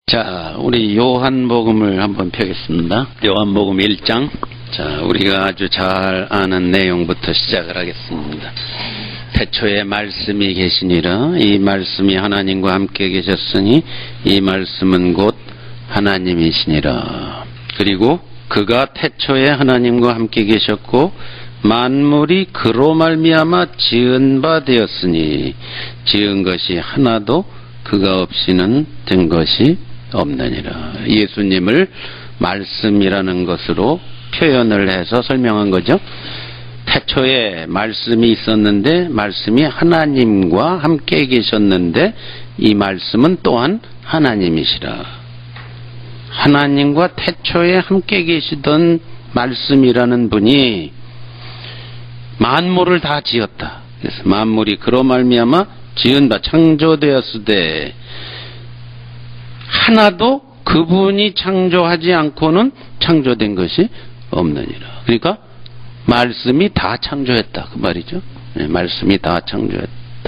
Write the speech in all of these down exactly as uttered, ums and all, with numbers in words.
자, 우리 요한복음을 한번 펴겠습니다. 요한복음 일 장. 자, 우리가 아주 잘 아는 내용부터 시작을 하겠습니다. 태초에 말씀이 계시니라. 이 말씀이 하나님과 함께 계셨으니 이 말씀은 곧 하나님이시니라. 그리고 그가 태초에 하나님과 함께 계셨고 만물이 그로 말미암아 지은 바 되었으니 지은 것이 하나도 그가 없이는 된 것이 없느니라. 예수님을 말씀이라는 것으로 표현을 해서 설명한 거죠. 태초에 말씀이 있었는데 말씀이 하나님과 함께 계셨는데 이 말씀은 또한 하나님이시라. 하나님과 태초에 함께 계시던 말씀이라는 분이 만물을 다 지었다. 그래서 만물이 그로 말미암아 지은 바 창조되었으되 하나도 그분이 창조하지 않고는 창조된 것이 없느니라. 그러니까 말씀이 다 창조했다 그 말이죠. 네, 말씀이 다 창조했다.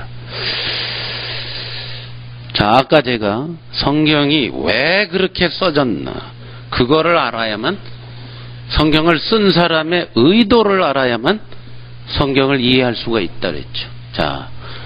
자, 아까 제가 성경이 왜 그렇게 써졌나 그거를 알아야만, 성경을 쓴 사람의 의도를 알아야만 성경을 이해할 수가 있다 그랬죠. 자,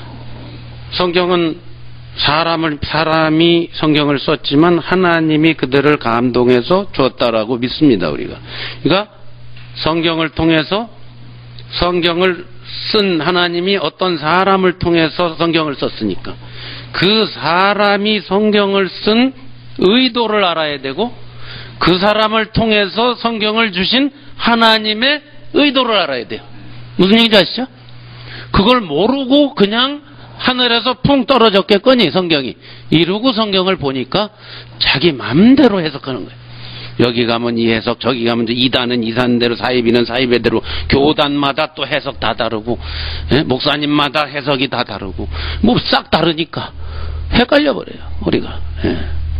성경은 사람을, 사람이 성경을 썼지만 하나님이 그들을 감동해서 줬다라고 믿습니다, 우리가. 그러니까 성경을 통해서, 성경을 쓴 하나님이 어떤 사람을 통해서 성경을 썼으니까 그 사람이 성경을 쓴 의도를 알아야 되고 그 사람을 통해서 성경을 주신 하나님의 의도를 알아야 돼요. 무슨 얘기인지 아시죠? 그걸 모르고 그냥 하늘에서 풍 떨어졌겠거니 성경이 이러고 성경을 보니까 자기 맘대로 해석하는 거예요. 여기 가면 이 해석, 저기 가면 이단은 이단대로, 사입이는 사입대로, 교단마다 또 해석 다 다르고, 예? 목사님마다 해석이 다 다르고, 뭐 싹 다르니까 헷갈려 버려요 우리가. 예.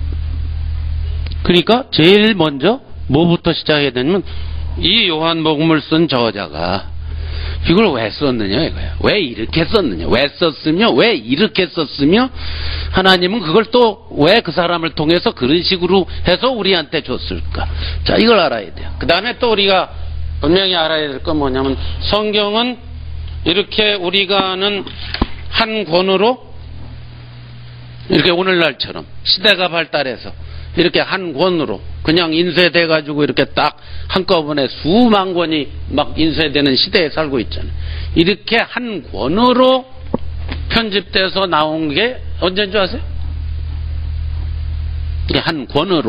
그러니까 제일 먼저 뭐부터 시작해야 되냐면 이 요한복음을 쓴 저자가 이걸 왜 썼느냐 이거야. 왜 이렇게 썼느냐, 왜 썼으며 왜 이렇게 썼으며 하나님은 그걸 또 왜 그 사람을 통해서 그런 식으로 해서 우리한테 줬을까. 자, 이걸 알아야 돼요. 그 다음에 또 우리가 분명히 알아야 될 건 뭐냐면 성경은 이렇게 우리가 아는 한 권으로 이렇게 오늘날처럼 시대가 발달해서 이렇게 한 권으로 그냥 인쇄돼 가지고 이렇게 딱 한꺼번에 수만 권이 막 인쇄되는 시대에 살고 있잖아요. 이렇게 한 권으로 편집돼서 나온 게 언제인 줄 아세요? 이게 한 권으로.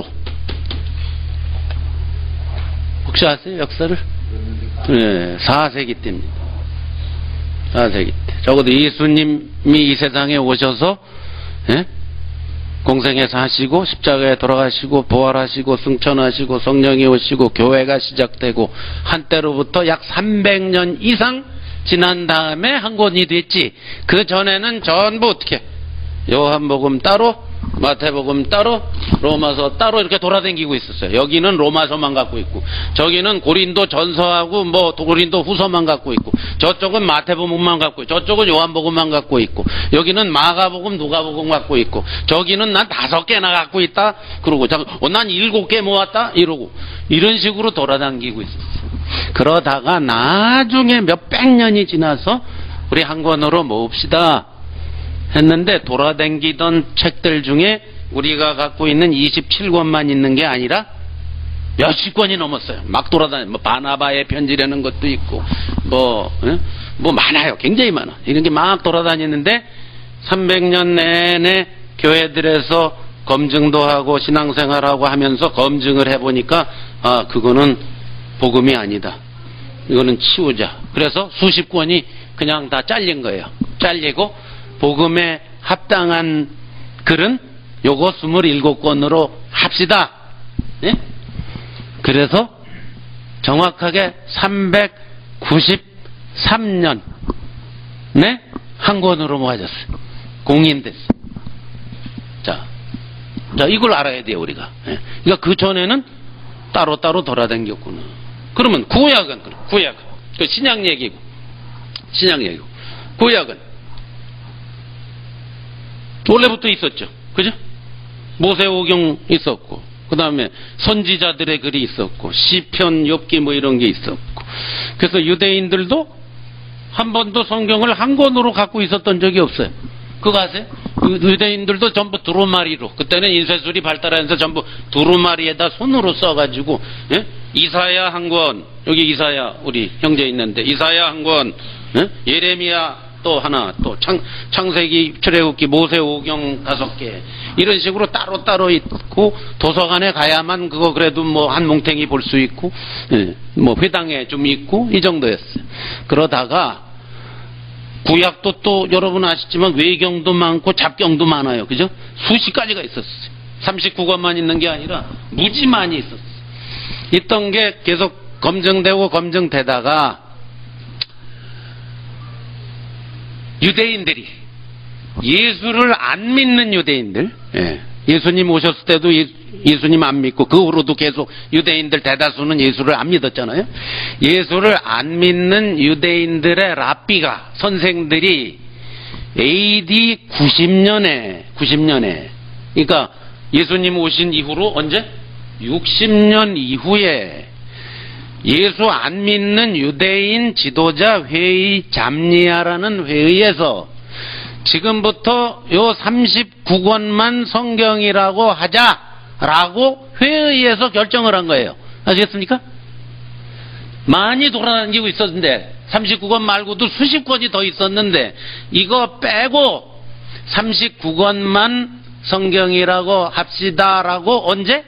혹시 아세요 역사를? 네, 사 세기 때입니다. 사 세기 때. 적어도 예수님이 이 세상에 오셔서, 예? 공생에서 하시고 십자가에 돌아가시고 부활하시고 승천하시고 성령이 오시고 교회가 시작되고 한때로부터 약 삼백 년 이상 지난 다음에 한 권이 됐지. 그 전에는 전부 어떻게 요한복음 따로, 마태복음 따로, 로마서 따로 이렇게 돌아다니고 있었어요. 여기는 로마서만 갖고 있고 저기는 고린도 전서하고 뭐 고린도 후서만 갖고 있고 저쪽은 마태복음만 갖고 있고 저쪽은 요한복음만 갖고 있고 여기는 마가복음, 누가복음 갖고 있고 저기는 난 다섯 개나 갖고 있다 그러고 어, 난 일곱 개 모았다 이러고 이런 식으로 돌아다니고 있었어요. 그러다가 나중에 몇백 년이 지나서 우리 한 권으로 모읍시다 했는데 돌아다니던 책들 중에 우리가 갖고 있는 이십칠 권만 있는 게 아니라 몇십 권이 넘었어요. 막 돌아다니, 뭐 바나바의 편지라는 것도 있고, 뭐, 예? 뭐 많아요. 굉장히 많아. 이런 게 막 돌아다니는데 삼백 년 내내 교회들에서 검증도 하고 신앙생활하고 하면서 검증을 해보니까 아, 그거는 복음이 아니다. 이거는 치우자. 그래서 수십 권이 그냥 다 잘린 거예요. 잘리고 복음에 합당한 글은 요거 스물일곱 권으로 합시다. 네? 그래서 정확하게 삼백구십삼 년 네? 한 권으로 모아졌어요. 공인됐어요. 자, 자 이걸 알아야 돼요 우리가. 네? 그러니까 그 전에는 따로따로 돌아다녔구나. 그러면 구약은 구약은 그 신약 얘기고 신약 얘기고 구약은 원래부터 있었죠. 그죠? 모세오경 있었고, 그 다음에 선지자들의 글이 있었고, 시편, 욥기 뭐 이런 게 있었고. 그래서 유대인들도 한 번도 성경을 한 권으로 갖고 있었던 적이 없어요. 그거 아세요? 유대인들도 전부 두루마리로, 그때는 인쇄술이 발달하면서 전부 두루마리에다 손으로 써가지고, 예? 이사야 한 권, 여기 이사야 우리 형제 있는데 이사야 한 권, 예? 예레미야 또 하나, 또 창, 창세기, 출애굽기, 모세오경 다섯 개, 이런 식으로 따로따로 있고, 도서관에 가야만 그거 그래도 뭐 한 뭉탱이 볼 수 있고, 예, 뭐 회당에 좀 있고, 이 정도였어요. 그러다가 구약도 또 여러분 아시지만 외경도 많고 잡경도 많아요. 그죠? 수십 가지가 있었어요. 삼십구 권만 있는 게 아니라 무지 많이 있었어요. 있던 게 계속 검증되고 검증되다가 유대인들이, 예수를 안 믿는 유대인들, 예. 예수님 오셨을 때도 예, 예수님 안 믿고 그 후로도 계속 유대인들 대다수는 예수를 안 믿었잖아요. 예수를 안 믿는 유대인들의 랍비가, 선생들이 에이디 구십 년에 구십 년에 그러니까 예수님 오신 이후로 언제? 육십 년 이후에 예수 안 믿는 유대인 지도자 회의 잠니아라는 회의에서 지금부터 요 삼십구 권만 성경이라고 하자라고 회의에서 결정을 한 거예요. 아시겠습니까? 많이 돌아다니고 있었는데, 삼십구 권 말고도 수십 권이 더 있었는데, 이거 빼고 삼십구 권만 성경이라고 합시다라고 언제?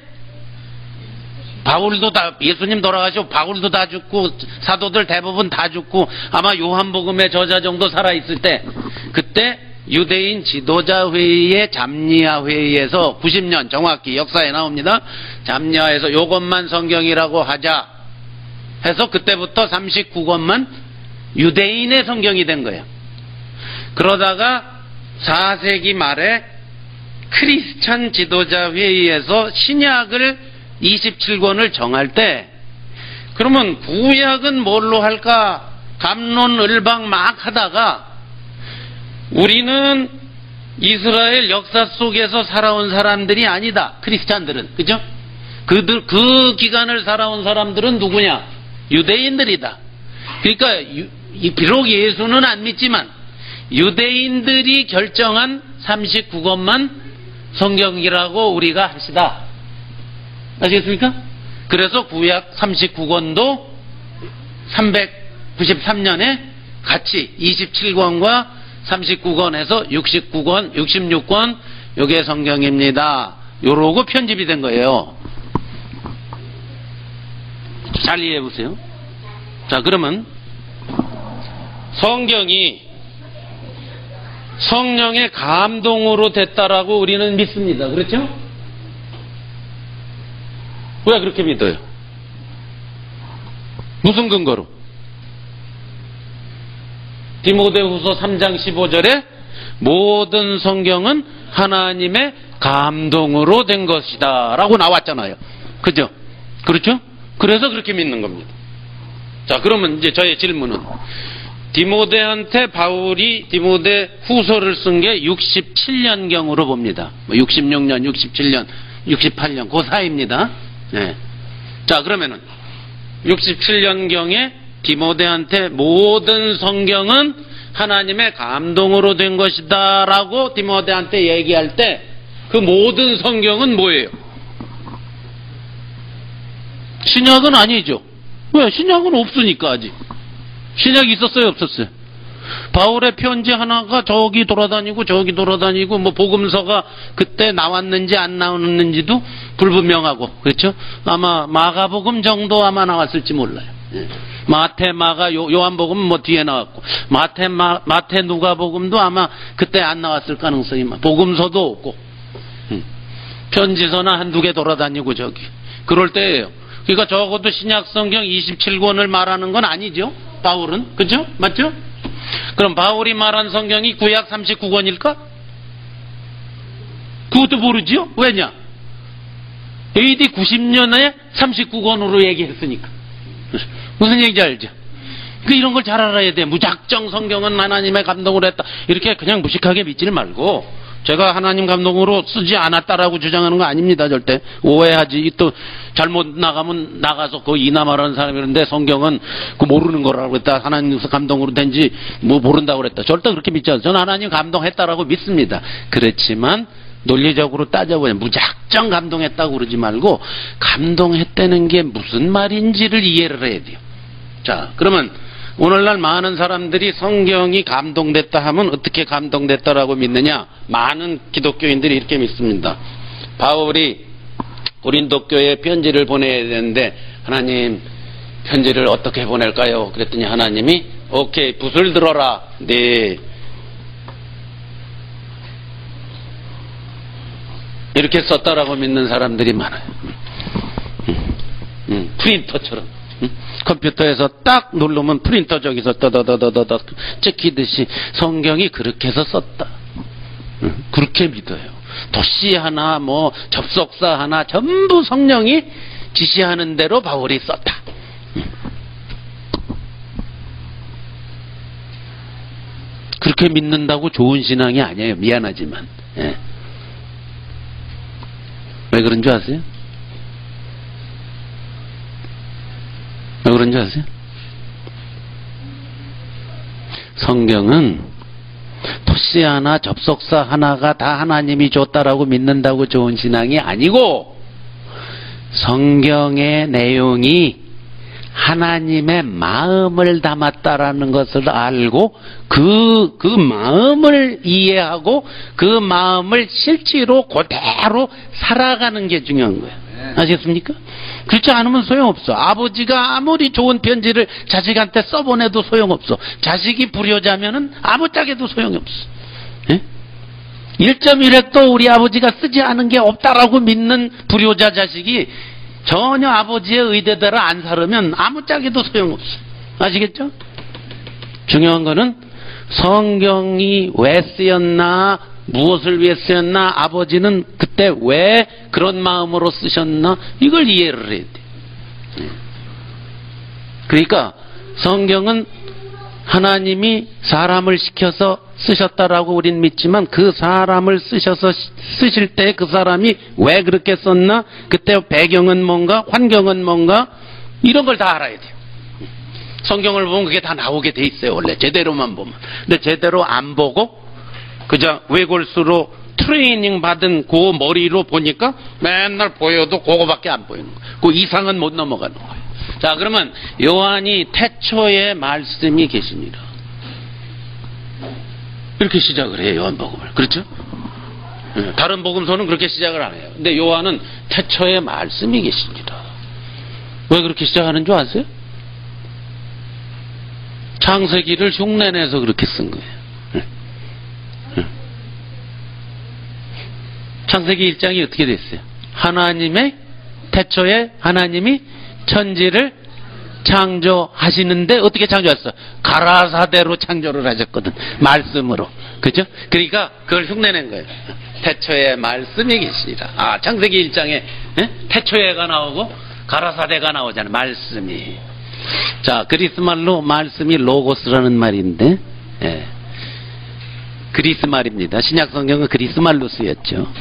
바울도 다, 예수님 돌아가시고 바울도 다 죽고 사도들 대부분 다 죽고 아마 요한복음의 저자 정도 살아있을 때, 그때 유대인 지도자 회의의 잠니아 회의에서 구십 년 정확히 역사에 나옵니다. 잠니아에서 요것만 성경이라고 하자 해서 그때부터 삼십구 권만 유대인의 성경이 된 거예요. 그러다가 사 세기 말에 크리스찬 지도자 회의에서 신약을 이십칠 권을 정할 때, 그러면 구약은 뭘로 할까 갑론을박 막 하다가, 우리는 이스라엘 역사 속에서 살아온 사람들이 아니다, 크리스찬들은. 그죠? 그들, 그 기간을 살아온 사람들은 누구냐? 유대인들이다. 그러니까 유, 비록 예수는 안 믿지만 유대인들이 결정한 삼십구 권만 성경이라고 우리가 합시다. 아시겠습니까? 그래서 구약 삼십구 권도 삼백구십삼 년에 같이 이십칠 권과 삼십구 권에서 육십구 권, 육십육 권, 요게 성경입니다. 요러고 편집이 된 거예요. 잘 이해해 보세요. 자, 그러면 성경이 성령의 감동으로 됐다라고 우리는 믿습니다. 그렇죠? 왜 그렇게 믿어요? 무슨 근거로? 디모데후서 삼 장 십오 절에 모든 성경은 하나님의 감동으로 된 것이다 라고 나왔잖아요. 그죠? 그렇죠? 그래서 그렇게 믿는 겁니다. 자, 그러면 이제 저의 질문은, 디모데한테 바울이 디모데 후서를 쓴 게 육십칠 년경으로 봅니다. 뭐 육십육 년, 육십칠 년, 육십팔 년 그 사이입니다. 네. 자, 그러면은 육십칠 년경에 디모데한테 모든 성경은 하나님의 감동으로 된 것이다 라고 디모데한테 얘기할 때, 그 모든 성경은 뭐예요? 신약은 아니죠. 왜? 신약은 없으니까. 아직 신약이 있었어요, 없었어요? 바울의 편지 하나가 저기 돌아다니고 저기 돌아다니고, 뭐 복음서가 그때 나왔는지 안 나왔는지도 불분명하고, 그렇죠? 아마 마가복음 정도 아마 나왔을지 몰라요. 예. 마태, 마가, 요, 요한복음은 뭐 뒤에 나왔고, 마태, 마, 마태, 누가복음도 아마 그때 안 나왔을 가능성이 많아. 복음서도 없고, 음. 편지서나 한두 개 돌아다니고 저기 그럴 때예요. 그러니까 적어도 신약성경 이십칠 권을 말하는 건 아니죠, 바울은. 그죠? 맞죠? 그럼 바울이 말한 성경이 구약 삼십구 권일까? 그것도 모르지요? 왜냐? 에이디 구십 년에 삼십구 권으로 얘기했으니까. 무슨 얘기인지 알죠? 그 이런 걸 잘 알아야 돼. 무작정 성경은 하나님의 감동으로 했다, 이렇게 그냥 무식하게 믿지를 말고 제가 하나님 감동으로 쓰지 않았다라고 주장하는 거 아닙니다. 절대 오해하지. 또 잘못 나가면 나가서 그 이남하라는 사람이 그런데 성경은 그 모르는 거라고 했다. 하나님 감동으로 된지 뭐 모른다고 그랬다. 절대 그렇게 믿지 않아요. 저는 하나님 감동했다라고 믿습니다. 그렇지만 논리적으로 따져보면 무작정 감동했다고 그러지 말고 감동했다는 게 무슨 말인지를 이해를 해야 돼요. 자, 그러면 오늘날 많은 사람들이 성경이 감동됐다 하면 어떻게 감동됐다라고 믿느냐? 많은 기독교인들이 이렇게 믿습니다. 바울이 고린도 교회에 편지를 보내야 되는데 하나님 편지를 어떻게 보낼까요? 그랬더니 하나님이 오케이 붓을 들어라. 네. 이렇게 썼다라고 믿는 사람들이 많아요. 음, 음, 프린터처럼. 음, 컴퓨터에서 딱 누르면 프린터 저기서 떠더더더더더 찍히듯이 성경이 그렇게 해서 썼다. 음, 그렇게 믿어요. 도시 하나 뭐 접속사 하나 전부 성령이 지시하는 대로 바울이 썼다. 음. 그렇게 믿는다고 좋은 신앙이 아니에요. 미안하지만. 예. 왜 그런 줄 아세요? 왜 그런 줄 아세요? 성경은 토시 하나 접속사 하나가 다 하나님이 줬다라고 믿는다고 좋은 신앙이 아니고 성경의 내용이 하나님의 마음을 담았다라는 것을 알고 그, 그 마음을 이해하고 그 마음을 실제로 그대로 살아가는 게 중요한 거예요. 아시겠습니까? 그렇지 않으면 소용없어. 아버지가 아무리 좋은 편지를 자식한테 써보내도 소용없어. 자식이 불효자면은 아무짝에도 소용이 없어. 예? 일 점 일 핵도 우리 아버지가 쓰지 않은 게 없다라고 믿는 불효자 자식이 전혀 아버지의 의대대로 안 살으면 아무짝에도 소용없어. 아시겠죠? 중요한 거는 성경이 왜 쓰였나, 무엇을 위해 쓰였나, 아버지는 그때 왜 그런 마음으로 쓰셨나, 이걸 이해를 해야 돼. 그러니까 성경은 하나님이 사람을 시켜서 쓰셨다라고 우린 믿지만 그 사람을 쓰셔서 쓰실 때 그 사람이 왜 그렇게 썼나, 그때 배경은 뭔가, 환경은 뭔가, 이런 걸 다 알아야 돼요. 성경을 보면 그게 다 나오게 돼 있어요. 원래 제대로만 보면. 근데 제대로 안 보고 그저 외골수로 트레이닝 받은 그 머리로 보니까 맨날 보여도 그거밖에 안 보이는 거예요. 그 이상은 못 넘어가는 거예요. 자, 그러면 요한이 태초에 말씀이 계시니라 이렇게 시작을 해요. 요한복음을. 그렇죠? 다른 복음서는 그렇게 시작을 안 해요. 근데 요한은 태초에 말씀이 계시니라. 왜 그렇게 시작하는 줄 아세요? 창세기를 흉내내서 그렇게 쓴 거예요. 창세기 일 장이 어떻게 됐어요? 하나님의 태초에 하나님이 천지를 창조하시는데 어떻게 창조했어? 가라사대로 창조를 하셨거든. 말씀으로. 그죠? 그러니까 그걸 흉내낸 거예요. 태초에 말씀이 계시니라. 아, 창세기 일 장에 에? 태초에가 나오고 가라사대가 나오잖아요. 말씀이. 자, 그리스 말로 말씀이 로고스라는 말인데, 예. 그리스 말입니다. 신약 성경은 그리스 말로 쓰였죠.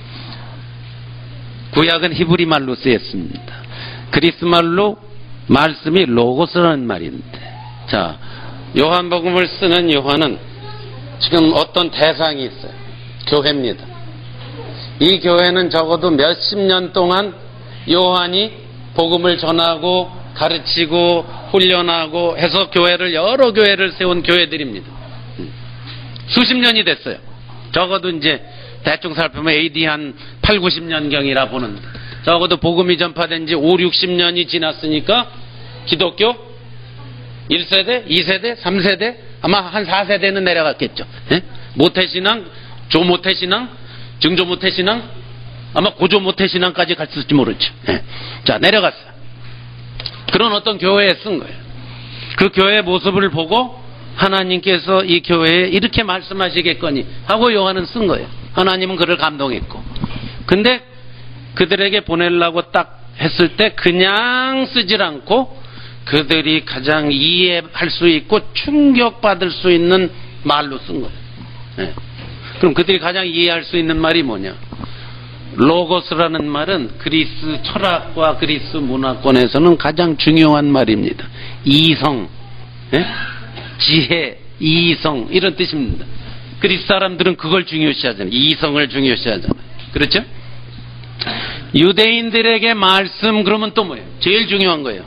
구약은 히브리 말로 쓰였습니다. 그리스 말로 말씀이 로고스라는 말인데, 자, 요한복음을 쓰는 요한은 지금 어떤 대상이 있어요. 교회입니다. 이 교회는 적어도 몇십 년 동안 요한이 복음을 전하고 가르치고 훈련하고 해서 교회를 여러 교회를 세운 교회들입니다. 수십 년이 됐어요. 적어도 이제 대충 살펴보면 에이디 한 팔, 구십 년경이라 보는, 적어도 복음이 전파된 지 오, 육십 년이 지났으니까 기독교 일 세대, 이 세대, 삼 세대, 아마 한 사 세대는 내려갔겠죠. 예? 모태신앙, 조모태신앙, 증조모태신앙, 아마 고조모태신앙까지 갔을지 모르죠. 예. 자, 내려갔어요. 그런 어떤 교회에 쓴 거예요. 그 교회의 모습을 보고 하나님께서 이 교회에 이렇게 말씀하시겠거니 하고 요한은 쓴 거예요. 하나님은 그를 감동했고. 근데 그들에게 보내려고 딱 했을 때 그냥 쓰질 않고 그들이 가장 이해할 수 있고 충격받을 수 있는 말로 쓴 거예요. 네. 그럼 그들이 가장 이해할 수 있는 말이 뭐냐? 로고스라는 말은 그리스 철학과 그리스 문화권에서는 가장 중요한 말입니다. 이성, 예? 지혜, 이성 이런 뜻입니다. 그리스 사람들은 그걸 중요시하잖아요. 이성을 중요시하잖아요. 그렇죠? 유대인들에게 말씀 그러면 또 뭐예요? 제일 중요한 거예요.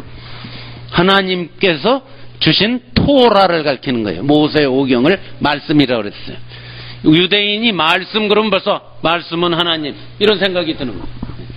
하나님께서 주신 토라를 가리키는 거예요. 모세의 오경을 말씀이라고 그랬어요. 유대인이 말씀 그러면 벌써 말씀은 하나님 이런 생각이 드는 거예요.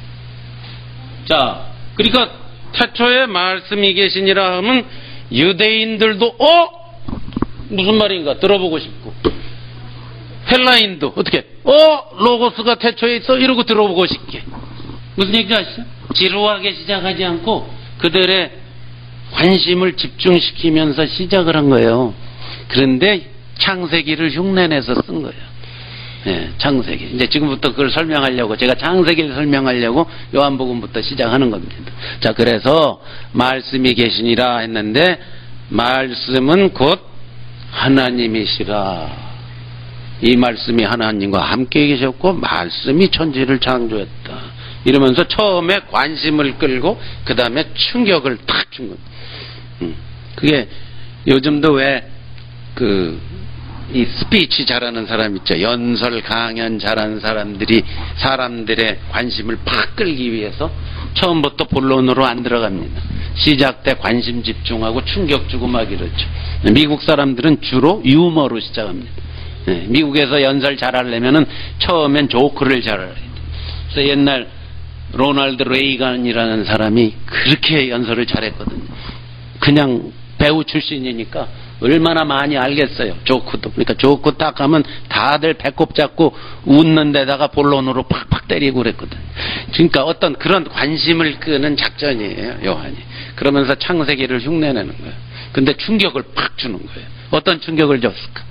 자, 그러니까 태초에 말씀이 계시니라 하면 유대인들도 어? 무슨 말인가 들어보고 싶고, 헬라인도 어떻게 어? 로고스가 태초에 있어? 이러고 들어보고 싶게. 무슨 얘기인지 아시죠? 지루하게 시작하지 않고 그들의 관심을 집중시키면서 시작을 한 거예요. 그런데 창세기를 흉내내서 쓴 거예요. 예, 창세기. 이제 지금부터 그걸 설명하려고, 제가 창세기를 설명하려고 요한복음부터 시작하는 겁니다. 자, 그래서 말씀이 계시니라 했는데, 말씀은 곧 하나님이시라. 이 말씀이 하나님과 함께 계셨고 말씀이 천지를 창조했다. 이러면서 처음에 관심을 끌고 그 다음에 충격을 탁 준 겁니다. 음, 그게 요즘도 왜 그 이 스피치 잘하는 사람 있죠. 연설 강연 잘하는 사람들이 사람들의 관심을 팍 끌기 위해서 처음부터 본론으로 안 들어갑니다. 시작 때 관심 집중하고 충격 주고 막 이러죠. 미국 사람들은 주로 유머로 시작합니다. 네, 미국에서 연설 잘하려면은 처음엔 조크를 잘해야 돼요. 그래서 옛날 로널드 레이건이라는 사람이 그렇게 연설을 잘했거든요. 그냥 배우 출신이니까 얼마나 많이 알겠어요. 조크도. 그러니까 조크 딱 하면 다들 배꼽 잡고 웃는 데다가 본론으로 팍팍 때리고 그랬거든요. 그러니까 어떤 그런 관심을 끄는 작전이에요, 요한이. 그러면서 창세기를 흉내내는 거예요. 근데 충격을 팍 주는 거예요. 어떤 충격을 줬을까?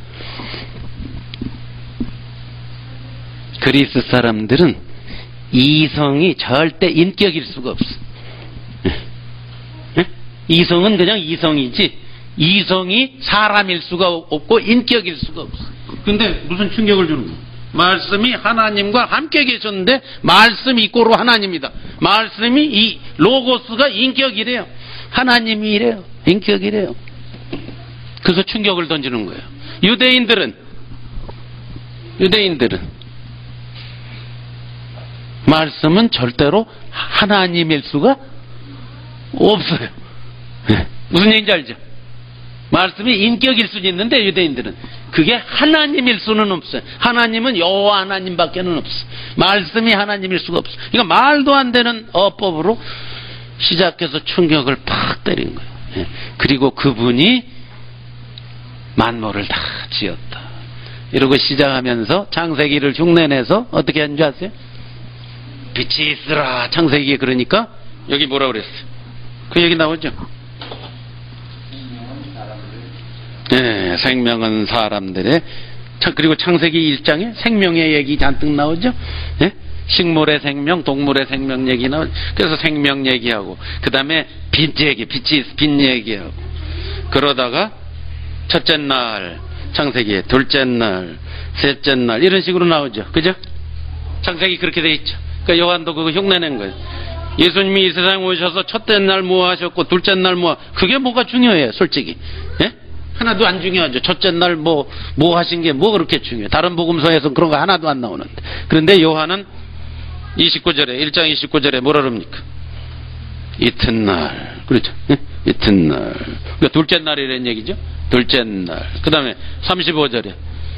그리스 사람들은 이성이 절대 인격일 수가 없어. 예? 이성은 그냥 이성이지 이성이 사람일 수가 없고 인격일 수가 없어. 근데 무슨 충격을 주는 거야? 말씀이 하나님과 함께 계셨는데 말씀이 이꼬로 하나님이다. 말씀이 이 로고스가 인격이래요. 하나님이래요. 인격이래요. 그래서 충격을 던지는 거예요. 유대인들은 유대인들은 말씀은 절대로 하나님일 수가 없어요. 네. 무슨 얘기인지 알죠? 말씀이 인격일 수는 있는데 유대인들은 그게 하나님일 수는 없어요. 하나님은 여호와 하나님밖에는 없어. 말씀이 하나님일 수가 없어. 그러니까 말도 안 되는 어법으로 시작해서 충격을 팍 때린 거예요. 네. 그리고 그분이 만물을 다 지었다. 이러고 시작하면서 창세기를 흉내내서 어떻게 한 줄 아세요? 빛이 있으라. 창세기에 그러니까 여기 뭐라 그랬어요? 그 얘기 나오죠? 네, 생명은 사람들의, 그리고 창세기 일 장에 생명의 얘기 잔뜩 나오죠? 네? 식물의 생명, 동물의 생명 얘기 나오죠? 그래서 생명 얘기하고, 그 다음에 빛 얘기, 빛이, 빛 얘기하고, 그러다가 첫째 날, 창세기에 둘째 날, 셋째 날, 이런 식으로 나오죠. 그죠? 창세기 그렇게 돼 있죠. 그러니까 요한도 그거 흉내낸 거예요. 예수님이 이 세상에 오셔서 첫째 날 뭐 하셨고, 둘째 날 뭐, 그게 뭐가 중요해요, 솔직히. 예? 하나도 안 중요하죠. 첫째 날 뭐, 뭐 하신 게 뭐 그렇게 중요해. 다른 복음서에서는 그런 거 하나도 안 나오는데. 그런데 요한은 이십구 절에, 일 장 이십구 절에 뭐라 그럽니까? 이튿날. 그렇죠. 예? 이튿날. 그러니까 둘째 날이라는 얘기죠. 둘째 날. 그 다음에 삼십오 절에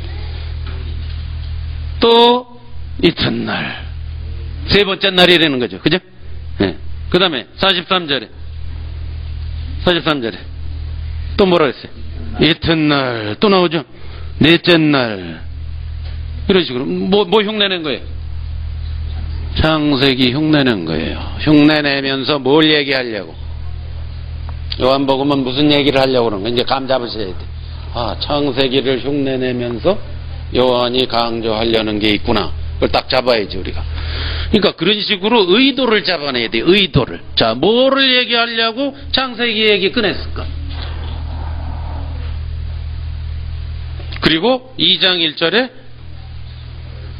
또 이튿날. 세 번째 날이라는 거죠. 그죠? 예. 그 다음에 사십삼 절에, 사십삼 절에 또 뭐라 했어요? 이튿날. 또 나오죠? 넷째 날. 이런 식으로. 뭐, 뭐 흉내낸 거예요? 창세기 흉내낸 거예요. 흉내내면서 뭘 얘기하려고? 요한복음은 무슨 얘기를 하려고 그러는 거예요? 이제 감 잡으셔야 돼. 아, 창세기를 흉내내면서 요한이 강조하려는 게 있구나. 그걸 딱 잡아야지, 우리가. 그러니까 그런 식으로 의도를 잡아내야 돼, 의도를. 자, 뭐를 얘기하려고 창세기 얘기 꺼냈을까? 그리고 이 장 일 절에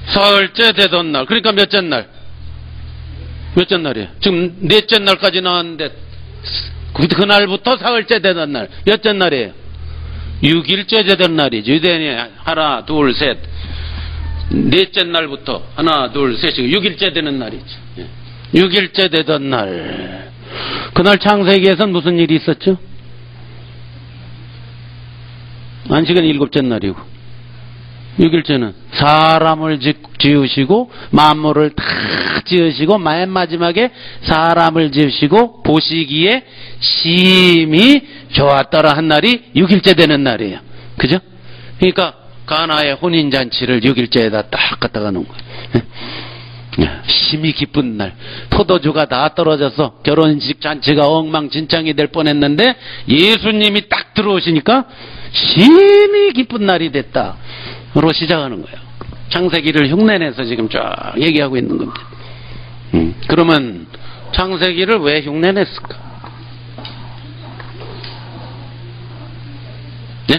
사흘째 되던 날. 그러니까 몇째 날? 몇째 날이에요? 지금 넷째 날까지 나왔는데 그날부터 사흘째 되던 날. 몇째 날이에요? 육 일째 되던 날이죠. 유대인이 하나, 둘, 셋. 넷째 날부터 하나, 둘, 셋이 육 일째 되는 날이죠. 육 일째 되던 날. 그날 창세기에서는 무슨 일이 있었죠? 안식은 일곱째 날이고, 육 일째는 사람을 지으시고 만물을 다 지으시고 맨 마지막에 사람을 지으시고 보시기에 심히 좋았더라 한 날이 육 일째 되는 날이에요. 그죠? 그러니까 가나의 혼인잔치를 육 일째에다 딱 갖다가 놓은 거예요. 심히 기쁜 날. 포도주가 다 떨어져서 결혼식 잔치가 엉망진창이 될 뻔했는데 예수님이 딱 들어오시니까 심히 기쁜 날이 됐다 로 시작하는 거예요. 창세기를 흉내내서 지금 쫙 얘기하고 있는 겁니다. 음, 그러면 창세기를 왜 흉내냈을까? 네?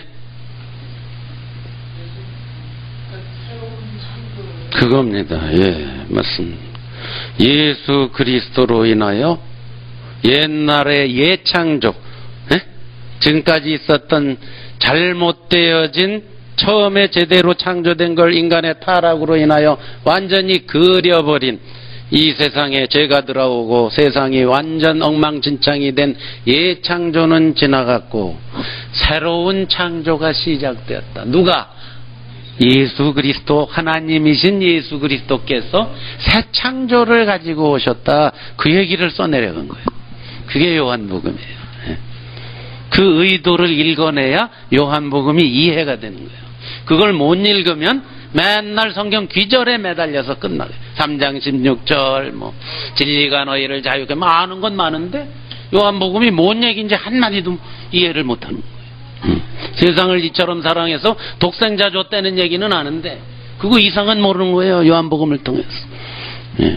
그겁니다. 예, 맞습니다. 예수 그리스도로 인하여 옛날의 예창조, 예? 지금까지 있었던 잘못되어진 처음에 제대로 창조된 걸 인간의 타락으로 인하여 완전히 그려버린 이 세상에 죄가 들어오고 세상이 완전 엉망진창이 된 예창조는 지나갔고 새로운 창조가 시작되었다. 누가? 예수 그리스도, 하나님이신 예수 그리스도께서 새 창조를 가지고 오셨다. 그 얘기를 써내려간 거예요. 그게 요한복음이에요. 그 의도를 읽어내야 요한복음이 이해가 되는 거예요. 그걸 못 읽으면 맨날 성경 귀절에 매달려서 끝나요. 삼 장 십육 절, 뭐, 진리가 너희를 자유케, 뭐, 아는 건 많은데, 요한복음이 뭔 얘기인지 한마디도 이해를 못 하는 거예요. 음. 세상을 이처럼 사랑해서 독생자 줬다는 얘기는 아는데, 그거 이상은 모르는 거예요. 요한복음을 통해서. 예.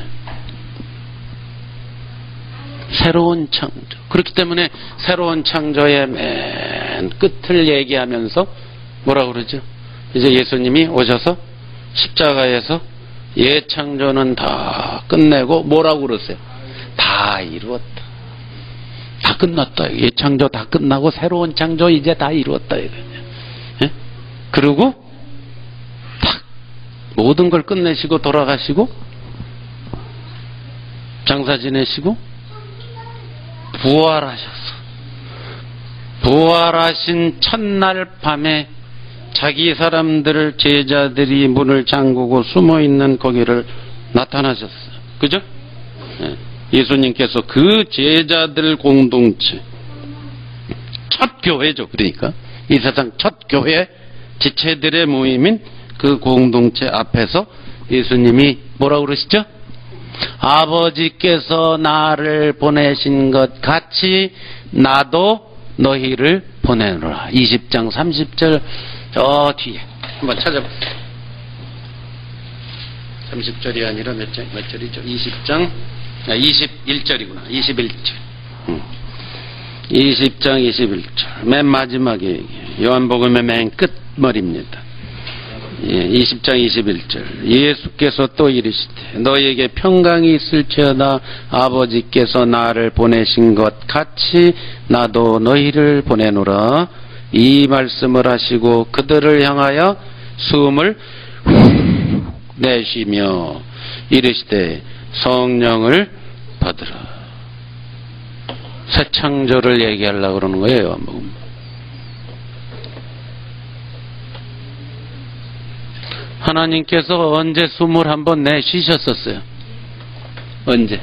새로운 창조. 그렇기 때문에 새로운 창조의 맨 끝을 얘기하면서 뭐라고 그러죠? 이제 예수님이 오셔서 십자가에서 예창조는 다 끝내고 뭐라고 그러세요? 다 이루었다. 다 끝났다. 예창조 다 끝나고 새로운 창조 이제 다 이루었다. 예? 그리고 딱 모든 걸 끝내시고 돌아가시고 장사 지내시고 부활하셨어. 부활하신 첫날 밤에 자기 사람들, 제자들이 문을 잠그고 숨어있는 거기를 나타나셨어요. 그죠? 네. 예수님께서 그 제자들 공동체, 첫 교회죠. 그러니까 이 세상 첫 교회 지체들의 모임인 그 공동체 앞에서 예수님이 뭐라고 그러시죠? 아버지께서 나를 보내신 것 같이 나도 너희를 보내노라. 이십 장 삼십 절 저 뒤에 한번 찾아보세요. 삼십 절이 아니라 몇 장, 몇 절이죠? 이십 장, 아, 이십일 절이구나. 이십일 절. 음. 이십 장 이십일 절. 맨 마지막에 얘기해요. 요한복음의 맨 끝머리입니다. 예, 이십 장 이십일 절. 예수께서 또 이르시되 너희에게 평강이 있을지어다. 아버지께서 나를 보내신 것 같이 나도 너희를 보내노라. 이 말씀을 하시고 그들을 향하여 숨을 후 내쉬며 이르시되 성령을 받으라. 새 창조를 얘기하려고 그러는 거예요. 요한복음. 하나님께서 언제 숨을 한번 내쉬셨었어요? 언제?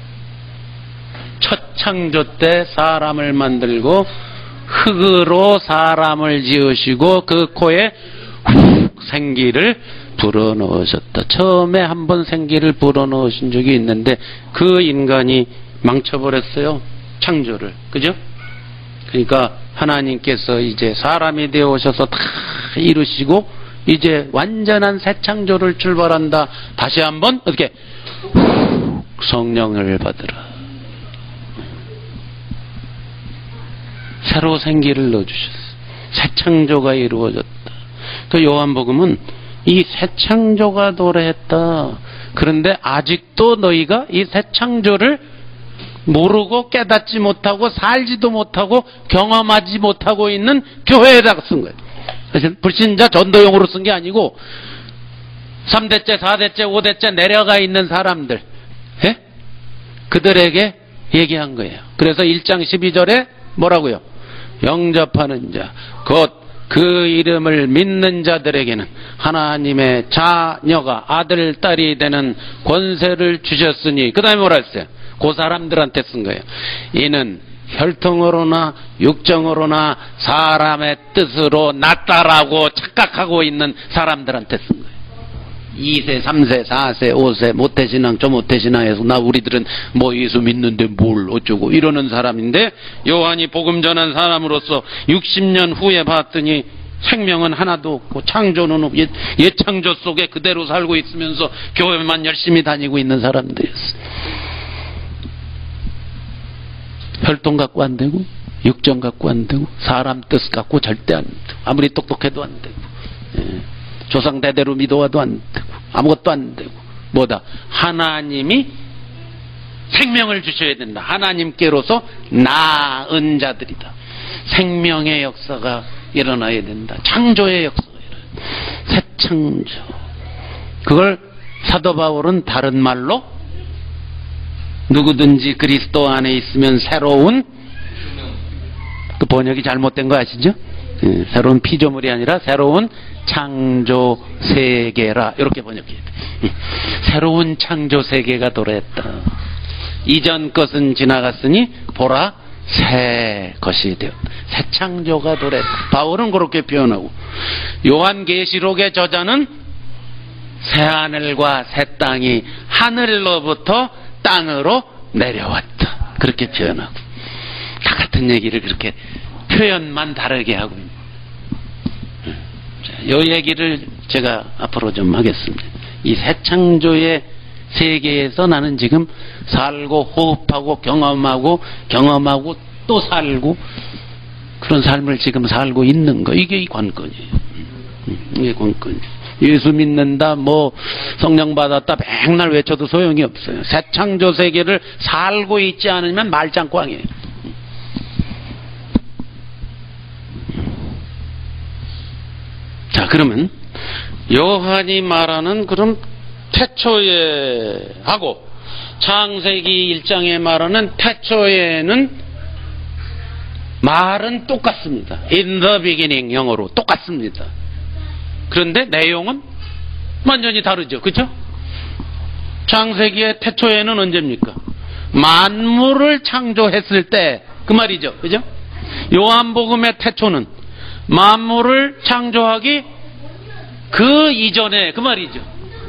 첫 창조 때 사람을 만들고 흙으로 사람을 지으시고 그 코에 훅 생기를 불어넣으셨다. 처음에 한번 생기를 불어넣으신 적이 있는데 그 인간이 망쳐버렸어요. 창조를. 그죠? 그러니까 하나님께서 이제 사람이 되어 오셔서 다 이루시고 이제 완전한 새 창조를 출발한다. 다시 한번 어떻게 성령을 받으라. 새로 생기를 넣어주셨어요. 새 창조가 이루어졌다. 그 요한복음은 이 새 창조가 도래했다. 그런데 아직도 너희가 이 새 창조를 모르고 깨닫지 못하고 살지도 못하고 경험하지 못하고 있는 교회에다가 쓴 거예요. 사실 불신자 전도용으로 쓴 게 아니고 삼 대째, 사 대째, 오 대째 내려가 있는 사람들, 예? 그들에게 얘기한 거예요. 그래서 일 장 십이 절에 뭐라고요? 영접하는 자, 곧 그 이름을 믿는 자들에게는 하나님의 자녀가 아들, 딸이 되는 권세를 주셨으니, 그 다음에 뭐라 했어요? 그 사람들한테 쓴 거예요. 이는 혈통으로나 육정으로나 사람의 뜻으로 낫다라고 착각하고 있는 사람들한테 쓴 거예요. 이 세, 삼 세, 사 세, 오 세 모태신앙, 저 모태신앙에서 나 우리들은 뭐 예수 믿는데 뭘 어쩌고 이러는 사람인데, 요한이 복음 전한 사람으로서 육십 년 후에 봤더니 생명은 하나도 없고 창조는 없고 옛 창조 속에 그대로 살고 있으면서 교회만 열심히 다니고 있는 사람들이었어요. 혈통 갖고 안 되고 육정 갖고 안 되고 사람 뜻 갖고 절대 안 되고 아무리 똑똑해도 안 되고, 예. 조상 대대로 믿어와도 안 되고 아무것도 안 되고, 뭐다? 하나님이 생명을 주셔야 된다. 하나님께로서 낳은 자들이다. 생명의 역사가 일어나야 된다. 창조의 역사가 일어나야 된다. 새 창조. 그걸 사도 바울은 다른 말로 누구든지 그리스도 안에 있으면 새로운, 그 번역이 잘못된 거 아시죠? 예, 새로운 피조물이 아니라 새로운 창조 세계라, 이렇게 번역해야 돼. 새로운 창조 세계가 도래했다. 이전 것은 지나갔으니 보라 새 것이 되었다. 새 창조가 도래했다. 바울은 그렇게 표현하고, 요한계시록의 저자는 새 하늘과 새 땅이 하늘로부터 땅으로 내려왔다. 그렇게 표현하고, 다 같은 얘기를 그렇게 표현만 다르게 하고 있는. 이 얘기를 제가 앞으로 좀 하겠습니다. 이 새 창조의 세계에서 나는 지금 살고 호흡하고 경험하고 경험하고 또 살고 그런 삶을 지금 살고 있는 거, 이게 이 관건이에요. 이게 관건이에요. 예수 믿는다, 뭐 성령 받았다 맨날 외쳐도 소용이 없어요. 새 창조 세계를 살고 있지 않으면 말짱꽝이에요. 자, 그러면 요한이 말하는 그럼 태초에 하고 창세기 일 장에 말하는 태초에는 말은 똑같습니다. In the beginning, 영어로 똑같습니다. 그런데 내용은 완전히 다르죠. 그렇죠? 창세기의 태초에는 언제입니까? 만물을 창조했을 때 그 말이죠. 그죠? 요한복음의 태초는 만물을 창조하기 그 이전에 그 말이죠.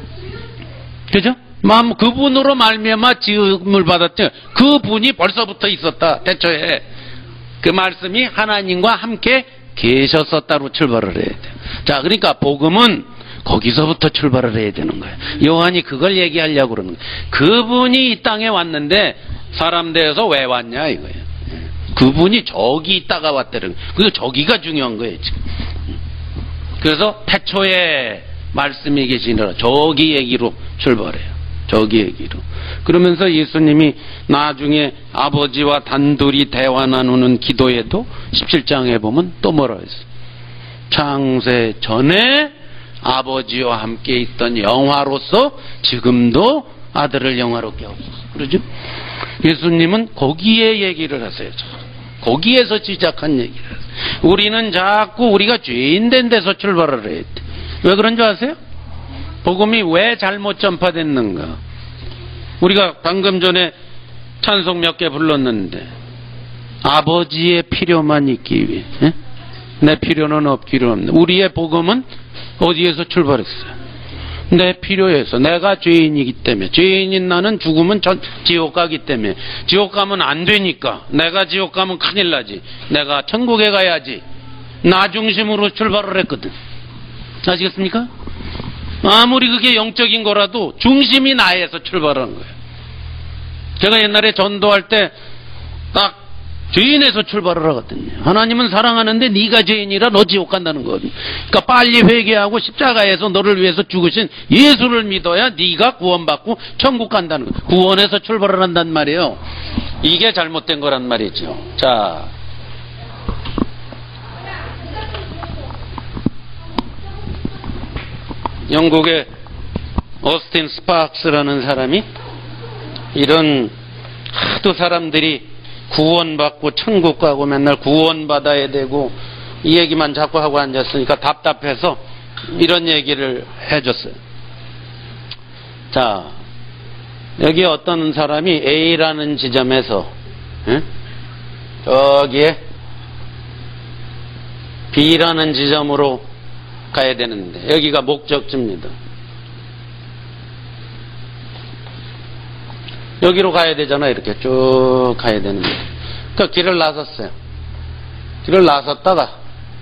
그죠? 만 그분으로 말미암아 지음을 받았죠. 그분이 벌써부터 있었다. 태초에 그 말씀이 하나님과 함께 계셨었다로 출발을 해야 돼요. 자, 그러니까 복음은 거기서부터 출발을 해야 되는 거예요. 요한이 그걸 얘기하려고 그러는 거예요. 그분이 이 땅에 왔는데 사람 되어서 왜 왔냐 이거예요. 그분이 저기 있다가 왔다는 거예요. 그 저기가 중요한 거예요 지금. 그래서 태초에 말씀이 계시느라 저기 얘기로 출발해요. 저기 얘기로. 그러면서 예수님이 나중에 아버지와 단둘이 대화 나누는 기도에도 십칠 장에 보면 또 뭐라 했어요? 창세 전에 아버지와 함께 있던 영화로서 지금도 아들을 영화롭게 하옵소서. 그러죠? 예수님은 거기에 얘기를 하세요. 거기에서 시작한 얘기를 하세요. 우리는 자꾸 우리가 죄인된 데서 출발을 해야 돼. 왜 그런 줄 아세요? 복음이 왜 잘못 전파됐는가? 우리가 방금 전에 찬송 몇 개 불렀는데 아버지의 필요만 있기 위해, 에? 내 필요는 없기로 없네. 우리의 복음은 어디에서 출발했어요? 내 필요해서, 내가 죄인이기 때문에, 죄인인 나는 죽으면 전 지옥 가기 때문에, 지옥 가면 안 되니까, 내가 지옥 가면 큰일 나지, 내가 천국에 가야지, 나 중심으로 출발을 했거든. 아시겠습니까? 아무리 그게 영적인 거라도 중심이 나에서 출발하는 거예요. 제가 옛날에 전도할 때 딱 죄인에서 출발을 하거든요. 하나님은 사랑하는데 네가 죄인이라 너 지옥 간다는 거거든요. 그러니까 빨리 회개하고 십자가에서 너를 위해서 죽으신 예수를 믿어야 네가 구원받고 천국 간다는 거예요. 구원에서 출발을 한단 말이에요. 이게 잘못된 거란 말이죠. 자, 영국의 어스틴 스파크스라는 사람이 이런 하도 사람들이 구원받고 천국 가고 맨날 구원받아야 되고 이 얘기만 자꾸 하고 앉았으니까 답답해서 이런 얘기를 해줬어요. 자, 여기 어떤 사람이 A라는 지점에서 에? 저기에 B라는 지점으로 가야 되는데 여기가 목적지입니다. 여기로 가야 되잖아. 이렇게 쭉 가야 되는데 그 길을 나섰어요. 길을 나섰다가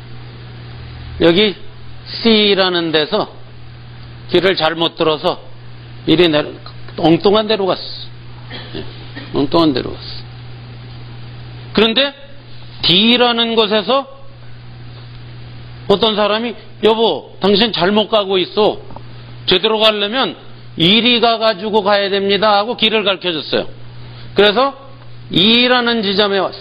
여기 C라는 데서 길을 잘못 들어서 이리 내려 엉뚱한 데로 갔어. 네, 엉뚱한 데로 갔어. 그런데 D라는 곳에서 어떤 사람이 여보 당신 잘못 가고 있어. 제대로 가려면 이리 가가지고 가야 됩니다 하고 길을 가르쳐줬어요. 그래서 E라는 지점에 왔어.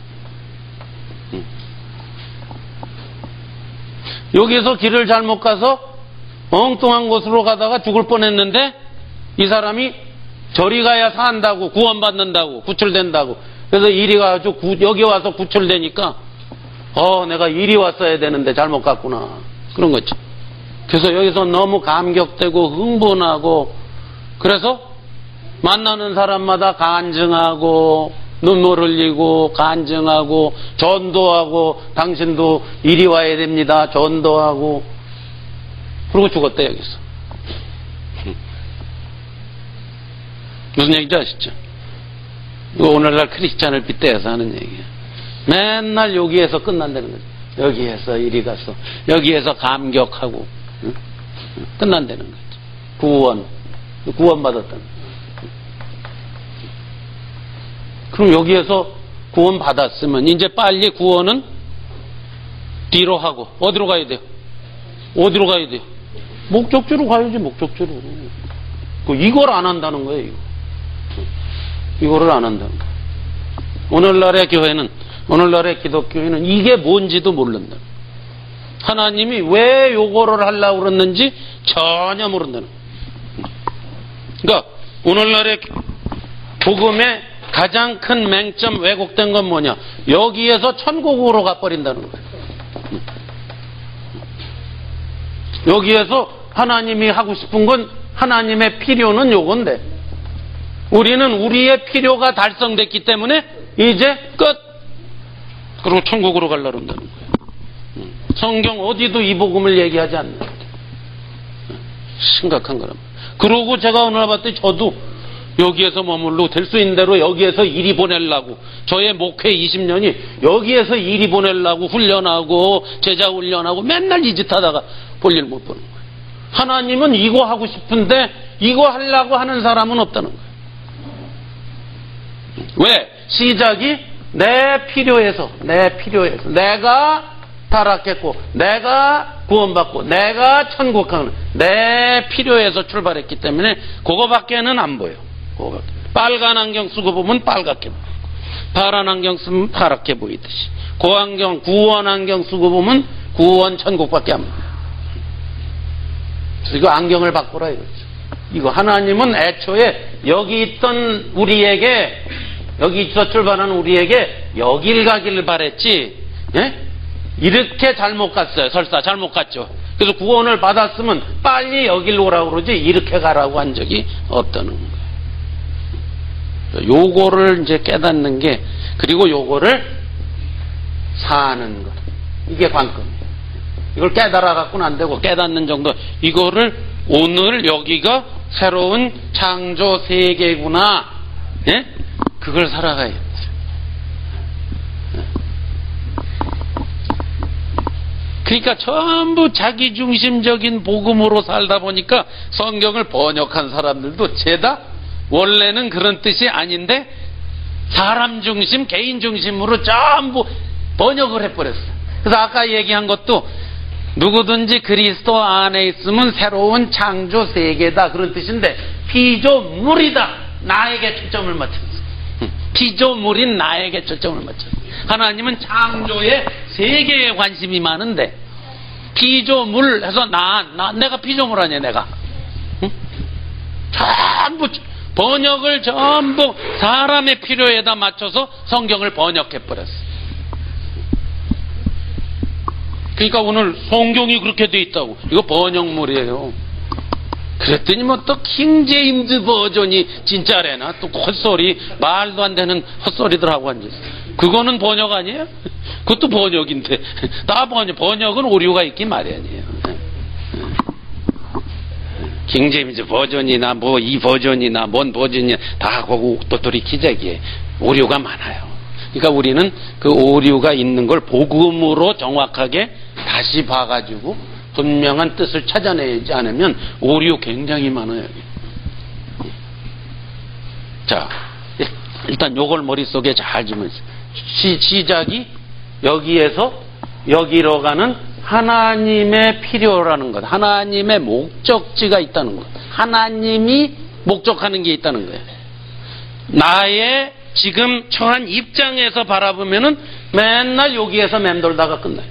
여기서 길을 잘못 가서 엉뚱한 곳으로 가다가 죽을 뻔했는데 이 사람이 저리 가야 산다고 구원받는다고 구출된다고 그래서 이리 가가지고 구, 여기 와서 구출되니까 어 내가 이리 왔어야 되는데 잘못 갔구나 그런 거죠. 그래서 여기서 너무 감격되고 흥분하고 그래서 만나는 사람마다 간증하고 눈물 흘리고 간증하고 전도하고 당신도 이리 와야 됩니다 전도하고 그러고 죽었대 여기서. 무슨 얘기인지 아시죠? 이거 오늘날 크리스찬을 빗대어서 하는 얘기예요. 맨날 여기에서 끝난다는 거죠. 여기에서 이리 가서 여기에서 감격하고 응? 끝난다는 거죠. 구원 구원받았다는 거죠. 그럼 여기에서 구원받았으면 이제 빨리 구원은 뒤로 하고 어디로 가야 돼요? 어디로 가야 돼요? 목적지로 가야지. 목적지로. 이걸 안 한다는 거예요. 이거. 이거를 안 한다는 거예요. 오늘날의 교회는 오늘날의 기독교회는 이게 뭔지도 모른다. 하나님이 왜 요거를 하려고 그랬는지 전혀 모른다는 거예요. 그러니까 오늘날의 복음의 가장 큰 맹점 왜곡된 건 뭐냐? 여기에서 천국으로 가버린다는 거예요. 여기에서 하나님이 하고 싶은 건 하나님의 필요는 요건데 우리는 우리의 필요가 달성됐기 때문에 이제 끝. 그리고 천국으로 가려고 한다는 거예요. 성경 어디도 이 복음을 얘기하지 않는 심각한 거랍니다. 그러고 제가 오늘 봤더니 저도 여기에서 머물러 될 수 있는 대로 여기에서 이리 보내려고 저의 목회 이십 년이 여기에서 이리 보내려고 훈련하고 제자 훈련하고 맨날 이 짓 하다가 볼일 못 보는 거예요. 하나님은 이거 하고 싶은데 이거 하려고 하는 사람은 없다는 거예요. 왜? 시작이 내 필요에서 내 필요에서 내가 타락했고 내가 구원받고 내가 천국 가는 내 필요에서 출발했기 때문에 그거밖에는 안 보여. 그거밖에. 빨간 안경 쓰고 보면 빨갛게 보이고 파란 안경 쓰면 파랗게 보이듯이 그 안경 구원 안경 쓰고 보면 구원 천국밖에 안 보여. 그래서 이거 안경을 바꾸라 이거죠. 이거 하나님은 애초에 여기 있던 우리에게 여기 있어 출발하는 우리에게 여길 가기를 바랬지 예? 이렇게 잘못 갔어요. 설사 잘못 갔죠. 그래서 구원을 받았으면 빨리 여기로 오라고 그러지 이렇게 가라고 한 적이 없다는 거예요. 요거를 이제 깨닫는 게 그리고 요거를 사는 것 이게 관건이에요. 이걸 깨달아 갖고는 안 되고 깨닫는 정도 이거를 오늘 여기가 새로운 창조 세계구나 예? 그걸 살아가야지. 그러니까 전부 자기중심적인 복음으로 살다 보니까 성경을 번역한 사람들도 죄다 원래는 그런 뜻이 아닌데 사람 중심, 개인 중심으로 전부 번역을 해버렸어. 그래서 아까 얘기한 것도 누구든지 그리스도 안에 있으면 새로운 창조 세계다 그런 뜻인데 피조물이다. 나에게 초점을 맞췄어. 피조물인 나에게 초점을 맞췄어. 하나님은 창조의 세계에 관심이 많은데 피조물 해서 나, 나 내가 피조물 아니야 내가. 응? 전부 번역을 전부 사람의 필요에다 맞춰서 성경을 번역해버렸어. 그러니까 오늘 성경이 그렇게 돼 있다고. 이거 번역물이에요. 그랬더니 뭐 또 킹제임스 버전이 진짜래나 또 헛소리, 말도 안 되는 헛소리들 하고 앉았어. 그거는 번역 아니에요? 그것도 번역인데 다 번역. 번역은 오류가 있기 마련이에요. 킹제임스 버전이나 뭐 이 버전이나 뭔 버전이나 다 거고 또또리 기재기에 오류가 많아요. 그러니까 우리는 그 오류가 있는 걸 복음으로 정확하게 다시 봐가지고 분명한 뜻을 찾아내지 않으면 오류 굉장히 많아요. 자, 일단 요걸 머릿속에 잘 집어주세요. 시, 시작이 여기에서 여기로 가는 하나님의 필요라는 것, 하나님의 목적지가 있다는 것, 하나님이 목적하는 게 있다는 거예요. 나의 지금 처한 입장에서 바라보면은 맨날 여기에서 맴돌다가 끝나요.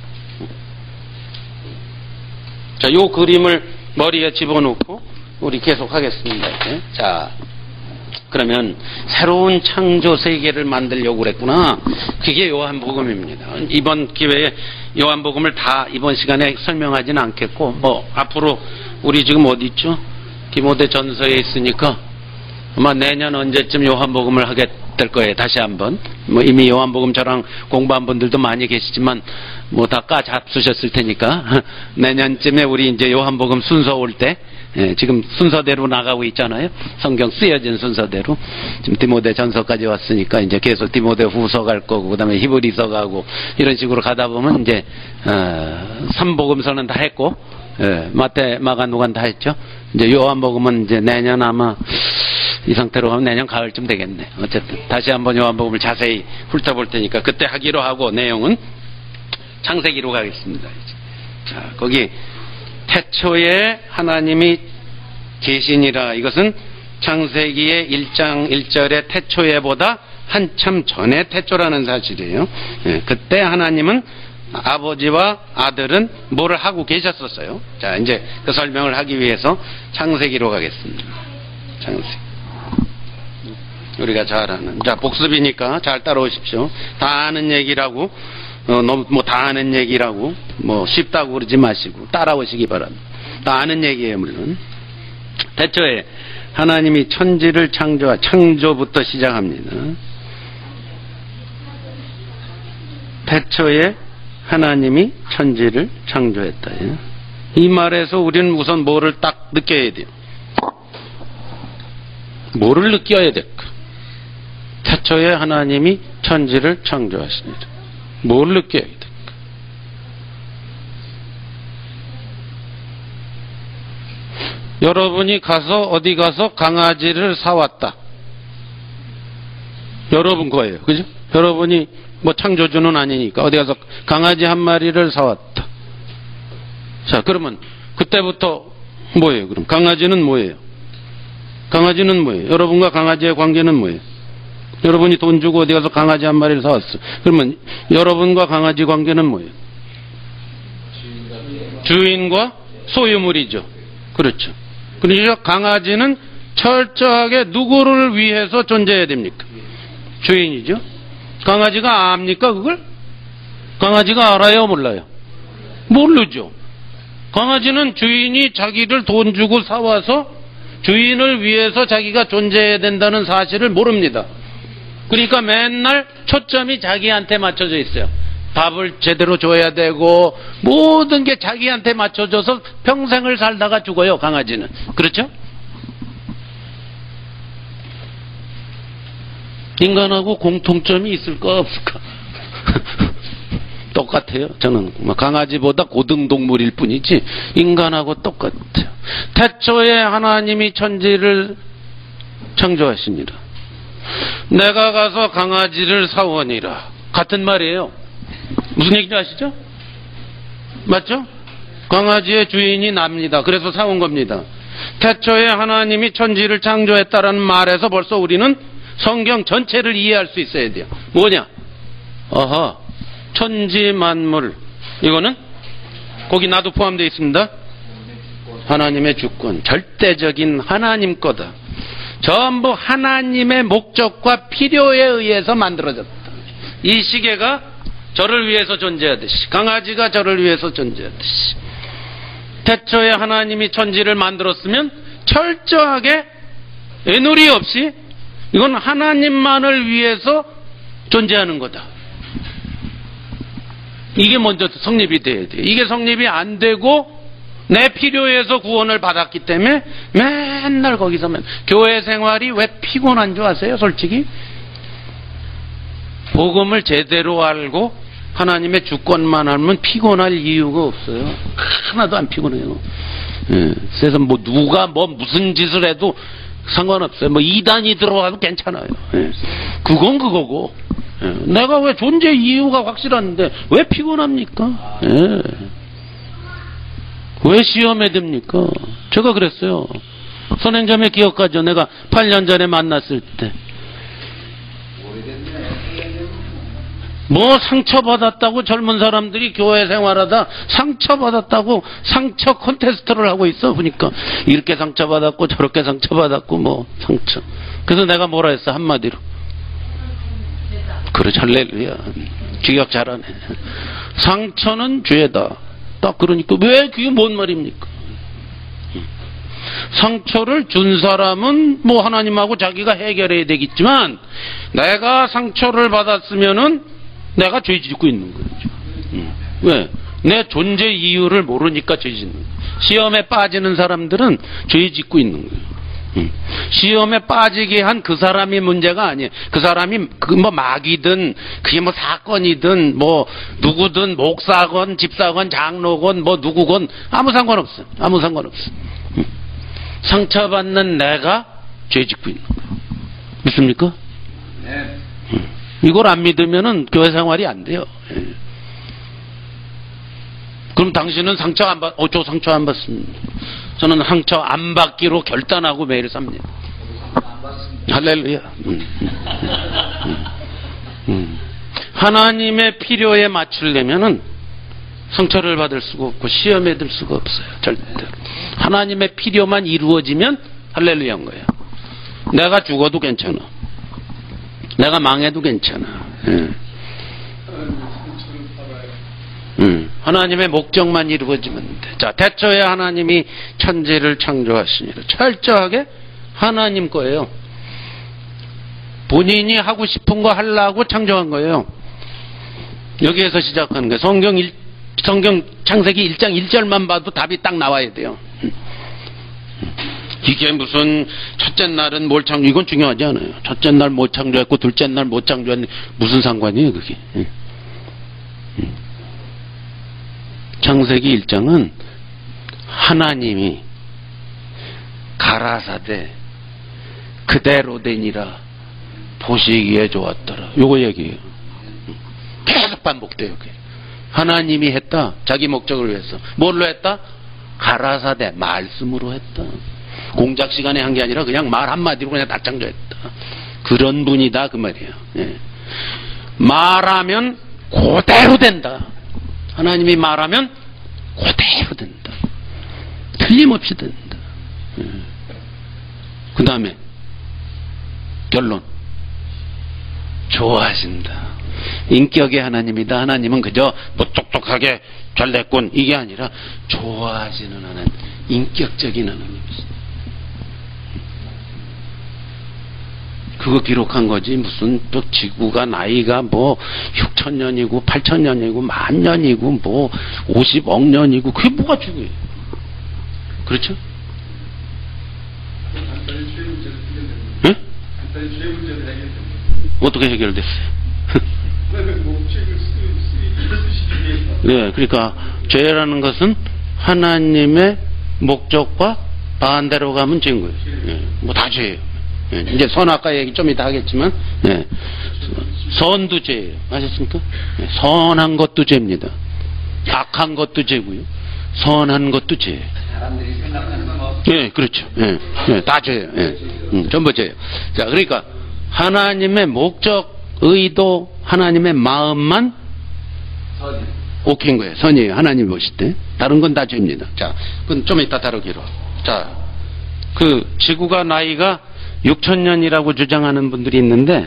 자, 요 그림을 머리에 집어넣고 우리 계속 하겠습니다. 이제. 자, 그러면 새로운 창조 세계를 만들려고 그랬구나. 그게 요한복음입니다. 이번 기회에 요한복음을 다 이번 시간에 설명하지는 않겠고, 뭐 앞으로 우리 지금 어디 있죠? 디모데전서에 있으니까 아마 내년 언제쯤 요한복음을 하게 될 거예요. 다시 한번. 뭐 이미 요한복음 저랑 공부한 분들도 많이 계시지만 뭐 다 까 잡수셨을 테니까 내년쯤에 우리 이제 요한복음 순서 올 때, 예, 지금 순서대로 나가고 있잖아요. 성경 쓰여진 순서대로. 지금 디모데전서까지 왔으니까 이제 계속 디모데후서 갈 거고 그다음에 히브리서 가고 이런 식으로 가다 보면 이제 어, 삼복음서는 다 했고, 예, 마태, 마가, 누간 다 했죠. 이제 요한복음은 이제 내년 아마 이 상태로 하면 내년 가을쯤 되겠네. 어쨌든 다시 한번 요한복음을 자세히 훑어볼 테니까 그때 하기로 하고 내용은 창세기로 가겠습니다. 이제. 자, 거기 태초에 하나님이 계시니라. 이것은 창세기의 일 장 일 절의 태초에보다 한참 전에 태초라는 사실이에요. 예, 그때 하나님은 아버지와 아들은 뭐를 하고 계셨었어요. 자, 이제 그 설명을 하기 위해서 창세기로 가겠습니다. 창세기. 우리가 잘 아는. 자, 복습이니까 잘 따라오십시오. 다 아는 얘기라고, 어, 너무 뭐 다 아는 얘기라고, 뭐 쉽다고 그러지 마시고 따라오시기 바랍니다. 다 아는 얘기예요, 물론. 태초에 하나님이 천지를 창조하, 창조부터 시작합니다. 태초에 하나님이 천지를 창조했다. 이 말에서 우리는 우선 뭐를 딱 느껴야 돼요? 뭐를 느껴야 될까? 태초에 하나님이 천지를 창조하시니라. 뭘 느껴야 될까? 여러분이 가서 어디 가서 강아지를 사왔다. 여러분 거예요. 그죠? 여러분이 뭐 창조주는 아니니까 어디 가서 강아지 한 마리를 사왔다. 자, 그러면 그때부터 뭐예요? 그럼 강아지는 뭐예요? 강아지는 뭐예요? 여러분과 강아지의 관계는 뭐예요? 여러분이 돈 주고 어디 가서 강아지 한 마리를 사왔어. 그러면 여러분과 강아지 관계는 뭐예요? 주인과 소유물이죠. 그렇죠. 그러니까 강아지는 철저하게 누구를 위해서 존재해야 됩니까? 주인이죠. 강아지가 압니까 그걸? 강아지가 알아요 몰라요? 모르죠. 강아지는 주인이 자기를 돈 주고 사와서 주인을 위해서 자기가 존재해야 된다는 사실을 모릅니다. 그러니까 맨날 초점이 자기한테 맞춰져 있어요. 밥을 제대로 줘야 되고 모든 게 자기한테 맞춰져서 평생을 살다가 죽어요. 강아지는. 그렇죠? 인간하고 공통점이 있을까 없을까? 똑같아요. 저는 강아지보다 고등동물일 뿐이지 인간하고 똑같아요. 태초에 하나님이 천지를 창조하시니라. 내가 가서 강아지를 사오니라. 같은 말이에요. 무슨 얘기인지 아시죠? 맞죠? 강아지의 주인이 납니다. 그래서 사온 겁니다. 태초에 하나님이 천지를 창조했다라는 말에서 벌써 우리는 성경 전체를 이해할 수 있어야 돼요. 뭐냐? 어허, 천지 만물. 이거는 거기 나도 포함되어 있습니다. 하나님의 주권, 절대적인 하나님 거다. 전부 하나님의 목적과 필요에 의해서 만들어졌다. 이 시계가 저를 위해서 존재하듯이, 강아지가 저를 위해서 존재하듯이, 태초에 하나님이 천지를 만들었으면 철저하게 애누리 없이 이건 하나님만을 위해서 존재하는 거다. 이게 먼저 성립이 돼야 돼요. 이게 성립이 안 되고 내 필요에서 구원을 받았기 때문에 맨날 거기서 맨 교회 생활이 왜 피곤한 줄 아세요? 솔직히 복음을 제대로 알고 하나님의 주권만 알면 피곤할 이유가 없어요. 하나도 안 피곤해요. 예, 그래서 뭐 누가 뭐 무슨 짓을 해도 상관없어요. 뭐 이단이 들어와도 괜찮아요. 예, 그건 그거고. 예, 내가 왜 존재 이유가 확실한데 왜 피곤합니까? 예. 왜 시험에 듭니까? 제가 그랬어요. 선행점에 기억하죠? 내가 팔 년 전에 만났을 때. 뭐 상처받았다고 젊은 사람들이 교회 생활하다 상처받았다고 상처 콘테스트를 하고 있어. 보니까 이렇게 상처받았고 저렇게 상처받았고 뭐 상처. 그래서 내가 뭐라 했어? 한마디로. 그래, 할렐루야. 기억 잘하네. 상처는 죄다. 딱 그러니까 왜 그게 뭔 말입니까? 상처를 준 사람은 뭐 하나님하고 자기가 해결해야 되겠지만 내가 상처를 받았으면은 내가 죄 짓고 있는 거죠. 왜? 내 존재 이유를 모르니까 죄 짓는 거예요. 시험에 빠지는 사람들은 죄 짓고 있는 거예요. 시험에 빠지게 한 그 사람이 문제가 아니에요. 그 사람이 그 뭐 마귀든 그게 뭐 사건이든 뭐 누구든 목사건 집사건 장로건 뭐 누구건 아무 상관없어. 아무 상관없어. 상처받는 내가 죄 짓고 있는 거예요. 믿습니까? 네. 이걸 안 믿으면은 교회 생활이 안 돼요. 예. 그럼 당신은 상처 안 받, 어, 저 상처 안 받습니다. 저는 상처 안 받기로 결단하고 매일 삽니다. 할렐루야. 음. 음. 음. 하나님의 필요에 맞추려면은 상처를 받을 수가 없고 시험에 들 수가 없어요. 절대. 하나님의 필요만 이루어지면 할렐루야인 거예요. 내가 죽어도 괜찮아. 내가 망해도 괜찮아. 예. 음, 하나님의 목적만 이루어지면 돼. 자, 태초에 하나님이 천지를 창조하시니라. 철저하게 하나님 거예요. 본인이 하고 싶은 거 하려고 창조한 거예요. 여기에서 시작하는 거예요. 성경 일, 성경 창세기 일 장 일 절만 봐도 답이 딱 나와야 돼요. 이게 무슨 첫째 날은 뭘 창조, 이건 중요하지 않아요. 첫째 날 못 창조했고 둘째 날 못 창조했는데 무슨 상관이에요 그게. 창세기 일 장은 하나님이 가라사대 그대로 되니라 보시기에 좋았더라. 요거 얘기예요. 계속 반복돼요. 하나님이 했다. 자기 목적을 위해서. 뭘로 했다? 가라사대 말씀으로 했다. 공작 시간에 한 게 아니라 그냥 말 한마디로 그냥 다 창조했다. 그런 분이다 그 말이에요. 예. 말하면 그대로 된다. 하나님이 말하면 그대로 된다. 틀림없이 된다. 예. 그 다음에 결론. 좋아하신다. 인격의 하나님이다. 하나님은 그저 뭐 똑똑하게 잘됐군 이게 아니라 좋아하시는 하나님, 인격적인 하나님이시다. 그거 기록한 거지. 무슨 또 지구가 나이가 뭐 육천 년이고 팔천 년이고 만 년이고 뭐 오십억 년이고 그게 뭐가 중요해. 그렇죠? 응? 어떻게 해결됐어요? 네, 그러니까 죄라는 것은 하나님의 목적과 반대로 가면 죄인 거예요. 네, 뭐 다 죄예요. 예, 이제 선 아까 얘기 좀 이따 하겠지만, 예. 선도 죄예요. 아셨습니까? 예, 선한 것도 죄입니다. 악한 것도 죄고요. 선한 것도 죄예요. 사람들이 생각하는 건 뭐. 예, 그렇죠. 예, 예, 다 죄예요. 예, 음, 전부 죄예요. 자, 그러니까 하나님의 목적, 의도, 하나님의 마음만 선이. 오케이인 거예요. 선이에요. 하나님 보실 때. 다른 건 다 죄입니다. 자, 그건 좀 이따 다루기로. 자, 그 지구가 나이가 육천 년이라고 주장하는 분들이 있는데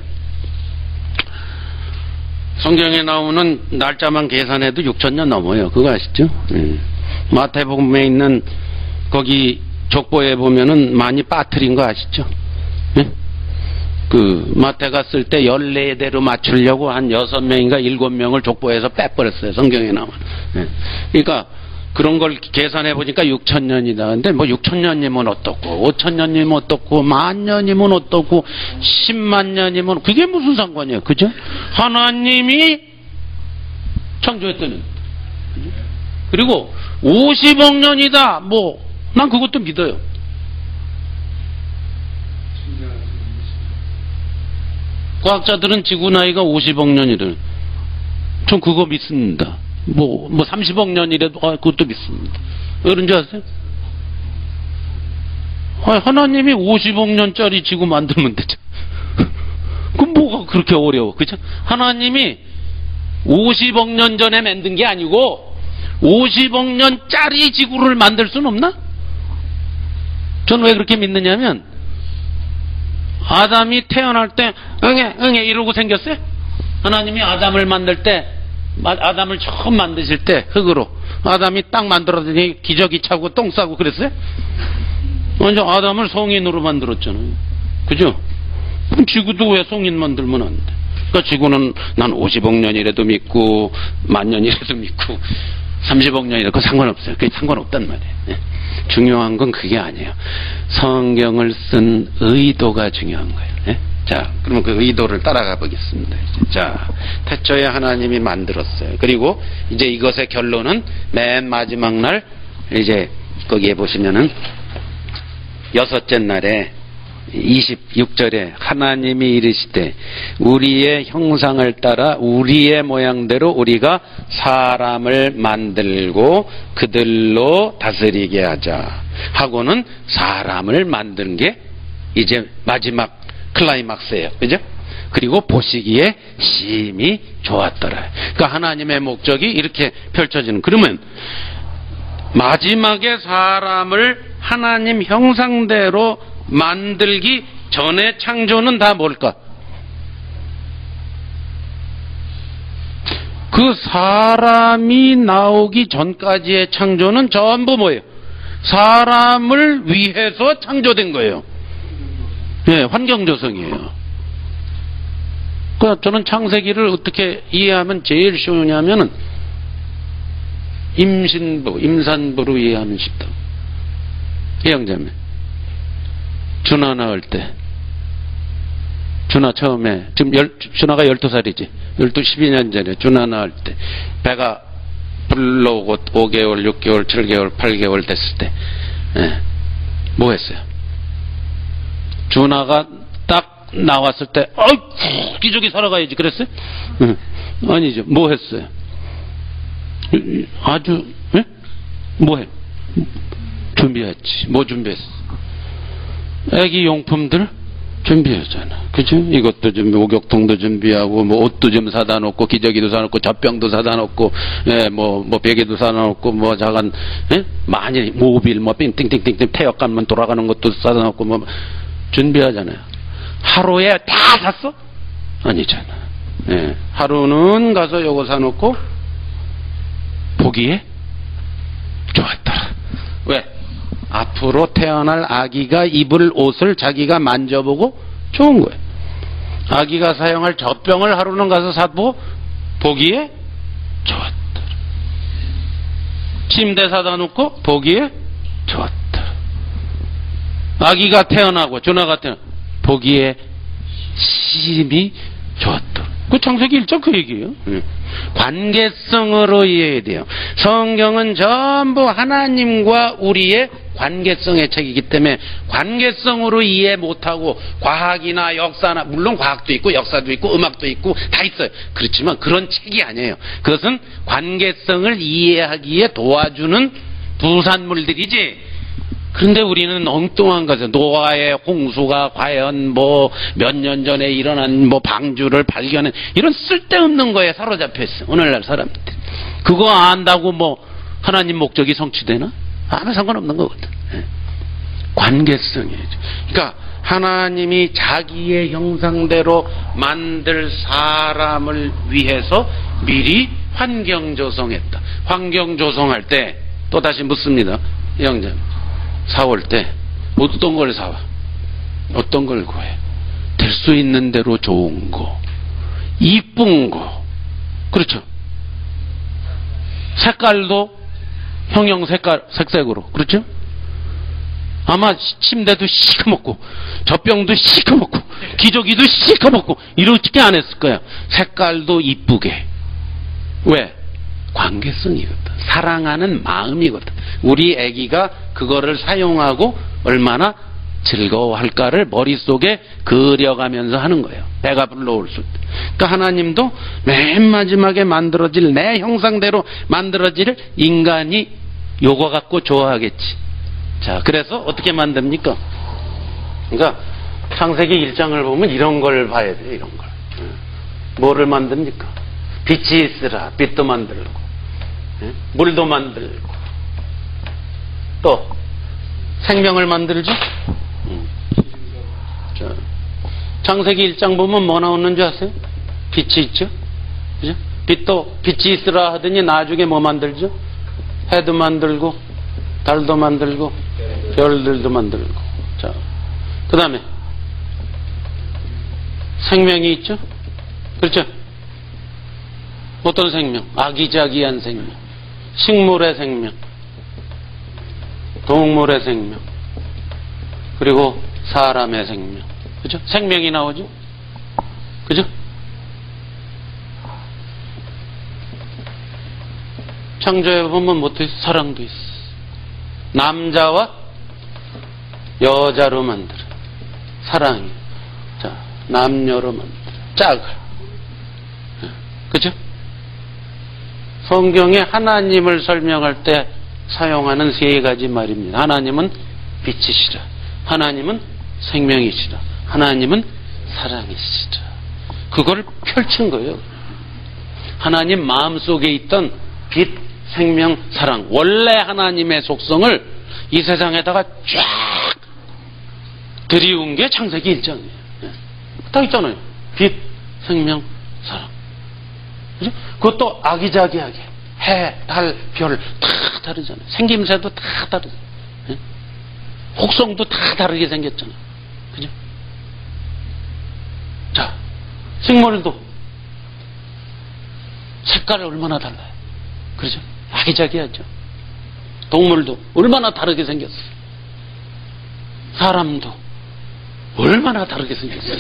성경에 나오는 날짜만 계산해도 육천 년 넘어요. 그거 아시죠? 예. 마태복음에 있는 거기 족보에 보면은 많이 빠뜨린 거 아시죠? 예? 그 마태가 쓸 때 열네 대로 맞추려고 한 여섯 명인가 일곱 명을 족보에서 빼버렸어요. 성경에 나오면. 예. 그러니까 그런 걸 계산해 보니까 육천 년이다. 근데 뭐 육천 년이면 어떻고, 오천 년이면 어떻고, 만 년이면 어떻고, 십만 년이면 그게 무슨 상관이에요, 그죠? 하나님이 창조했더니. 그리고 오십억 년이다. 뭐 난 그것도 믿어요. 과학자들은 지구 나이가 오십억 년이래. 전 그거 믿습니다. 뭐, 뭐 삼십억 년이라도, 아, 그것도 믿습니다. 왜 그런지 아세요? 아, 하나님이 오십억 년짜리 지구 만들면 되죠. 그럼 뭐가 그렇게 어려워. 그죠? 하나님이 오십억 년 전에 만든 게 아니고, 오십억 년짜리 지구를 만들 수는 없나? 저는 왜 그렇게 믿느냐면, 아담이 태어날 때, 응애, 응애, 이러고 생겼어요? 하나님이 아담을 만들 때, 아담을 처음 만드실 때 흙으로 아담이 딱 만들었더니 기저귀 차고 똥 싸고 그랬어요? 먼저 아담을 성인으로 만들었잖아요. 그죠? 그럼 지구도 왜 성인 만들면 안 돼? 그러니까 지구는 난 오십억 년이라도 믿고 만 년이라도 믿고 삼십억 년이라도 그거 상관없어요. 그게 상관없단 말이에요. 네. 중요한 건 그게 아니에요. 성경을 쓴 의도가 중요한 거예요. 네? 자, 그러면 그 의도를 따라가 보겠습니다. 자, 태초에 하나님이 만들었어요. 그리고 이제 이것의 결론은 맨 마지막 날, 이제 거기에 보시면은 여섯째 날에 이십육 절에 하나님이 이르시되 우리의 형상을 따라 우리의 모양대로 우리가 사람을 만들고 그들로 다스리게 하자 하고는 사람을 만든 게 이제 마지막 클라이막스예요. 그죠? 그리고 보시기에 심히 좋았더라. 그러니까 하나님의 목적이 이렇게 펼쳐지는. 그러면 마지막에 사람을 하나님 형상대로 만들기 전에 창조는 다 뭘까? 그 사람이 나오기 전까지의 창조는 전부 뭐예요? 사람을 위해서 창조된 거예요. 예, 환경 조성이에요. 그러니까 저는 창세기를 어떻게 이해하면 제일 쉬우냐면은 임신부, 임산부로 이해하면 쉽다. 이 형제님, 준하 나올 때, 준하 처음에, 지금 열, 준하가 열두 살이지. 열두, 십이 년 전에 준하 나올 때, 배가 불러오고 오 개월, 육 개월, 칠 개월, 팔 개월 됐을 때, 예, 뭐 했어요? 준하가 딱 나왔을 때, 어이, 기저귀 살아가야지. 그랬어요? 응. 아니죠. 뭐 했어요? 아주, 예? 뭐 해? 준비했지. 뭐 준비했어? 애기 용품들 준비하잖아. 그죠? 이것도 좀, 목욕통도 준비하고, 뭐 옷도 좀 사다 놓고, 기저귀도 사다 놓고, 젖병도 사다 놓고, 예, 뭐, 뭐, 베개도 사다 놓고, 뭐, 작은, 예? 많이, 모빌, 뭐, 띵띵띵띵, 태역감만 돌아가는 것도 사다 놓고, 뭐, 준비하잖아요. 하루에 다 샀어? 아니잖아. 예. 하루는 가서 요거 사놓고 보기에 좋았더라. 왜? 앞으로 태어날 아기가 입을 옷을 자기가 만져보고 좋은 거예요. 아기가 사용할 젖병을 하루는 가서 사보고 보기에 좋았더라. 침대 사다 놓고 보기에 좋았더라. 아기가 태어나고 준하가 태어나 보기에 심히 좋았다. 그 창세기 일 장 그 얘기예요. 네. 관계성으로 이해해야 돼요. 성경은 전부 하나님과 우리의 관계성의 책이기 때문에 관계성으로 이해 못하고 과학이나 역사나, 물론 과학도 있고 역사도 있고 음악도 있고 다 있어요. 그렇지만 그런 책이 아니에요. 그것은 관계성을 이해하기에 도와주는 부산물들이지. 그런데 우리는 엉뚱한 거죠. 노아의 홍수가 과연 뭐 몇 년 전에 일어난 뭐 방주를 발견한 이런 쓸데없는 거에 사로잡혀 있어. 오늘날 사람들. 그거 안다고 뭐 하나님 목적이 성취되나? 아무 상관없는 거거든. 관계성이죠. 그러니까 하나님이 자기의 형상대로 만들 사람을 위해서 미리 환경 조성했다. 환경 조성할 때 또 다시 묻습니다. 영자. 사올 때 어떤 걸 사와? 어떤 걸 구해? 될 수 있는 대로 좋은 거, 이쁜 거, 그렇죠? 색깔도 형형 색깔 색색으로, 그렇죠? 아마 침대도 시커멓고 젖병도 시커멓고 기저귀도 시커멓고 이렇게 안 했을 거야. 색깔도 이쁘게. 왜? 관계성이거든. 사랑하는 마음이거든. 우리 아기가 그거를 사용하고 얼마나 즐거워할까를 머릿속에 그려가면서 하는 거예요. 배가 불러올 때. 그러니까 하나님도 맨 마지막에 만들어질 내 형상대로 만들어질 인간이 요거 갖고 좋아하겠지. 자, 그래서 어떻게 만듭니까? 그러니까 창세기 일 장을 보면 이런 걸 봐야 돼요. 이런 걸. 뭐를 만듭니까? 빛이 있으라. 빛도 만들고 물도 만들고 또 생명을 만들죠. 자, 창세기 일 장 보면 뭐 나오는 줄 아세요? 빛이 있죠. 그죠? 빛도 빛이 있으라 하더니 나중에 뭐 만들죠? 해도 만들고 달도 만들고 별들도 만들고. 자, 그 다음에 생명이 있죠. 그렇죠? 어떤 생명? 아기자기한 생명. 식물의 생명, 동물의 생명, 그리고 사람의 생명. 그죠? 생명이 나오죠? 그죠? 창조에 보면 뭐도 있어? 사랑도 있어. 남자와 여자로 만들어. 사랑이. 자, 남녀로 만들어. 짝을. 그죠? 성경에 하나님을 설명할 때 사용하는 세 가지 말입니다. 하나님은 빛이시라. 하나님은 생명이시라. 하나님은 사랑이시라. 그걸 펼친 거예요. 하나님 마음속에 있던 빛, 생명, 사랑. 원래 하나님의 속성을 이 세상에다가 쫙 들이운 게 창세기 일 장이에요. 다 있잖아요. 빛, 생명, 사랑. 그죠? 그것도 아기자기하게 해, 달, 별 다 다르잖아요. 생김새도 다 다르잖아요. 예? 혹성도 다 다르게 생겼잖아요. 그죠? 자, 식물도 색깔이 얼마나 달라요. 그죠? 아기자기하죠. 동물도 얼마나 다르게 생겼어요. 사람도 얼마나 다르게 생겼어요.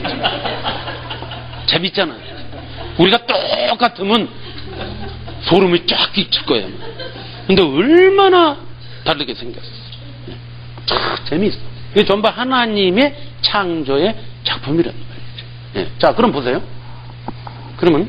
재밌잖아요. 우리가 똑같으면 소름이 쫙 끼칠 거예요. 근데 얼마나 다르게 생겼어. 참 재미있어. 이게 전부 하나님의 창조의 작품이라는 말이죠. 예. 자, 그럼 보세요. 그러면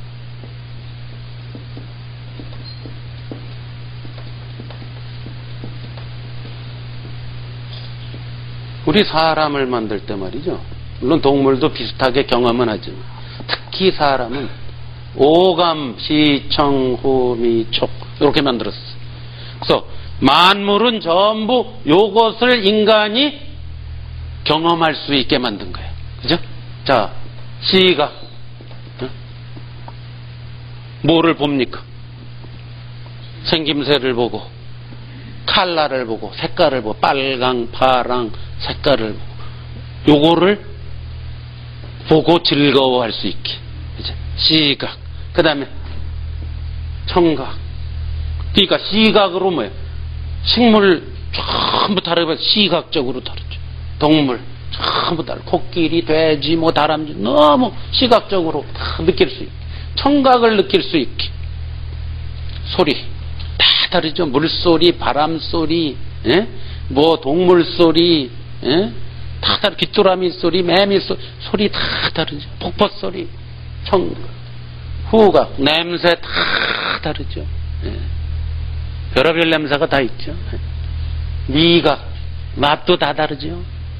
우리 사람을 만들 때 말이죠. 물론 동물도 비슷하게 경험은 하지만 특히 사람은 오감, 시청, 후, 미, 촉 이렇게 만들었어요. 그래서 만물은 전부 요것을 인간이 경험할 수 있게 만든 거예요. 그죠? 자, 시각 어? 뭐를 봅니까? 생김새를 보고 칼라를 보고 색깔을 보고 빨강, 파랑 색깔을 보고 요거를 보고 즐거워할 수 있게. 그죠? 시각. 그 다음에 청각. 그러니까 시각으로 뭐예요? 식물 전부 다르고 시각적으로 다르죠. 동물 전부 다르고 코끼리, 돼지, 뭐 다람쥐 너무 시각적으로 다 느낄 수 있게. 청각을 느낄 수 있게. 소리 다 다르죠. 물소리, 바람소리, 예? 뭐 동물 소리, 예? 다 다르, 귀뚜라미 소리, 매미 소리, 소리 다 다르죠. 폭포 소리, 청, 후각, 냄새 다 다르죠. 예. 별의별 냄새가 다 있죠. 미각, 맛도 다 다르죠.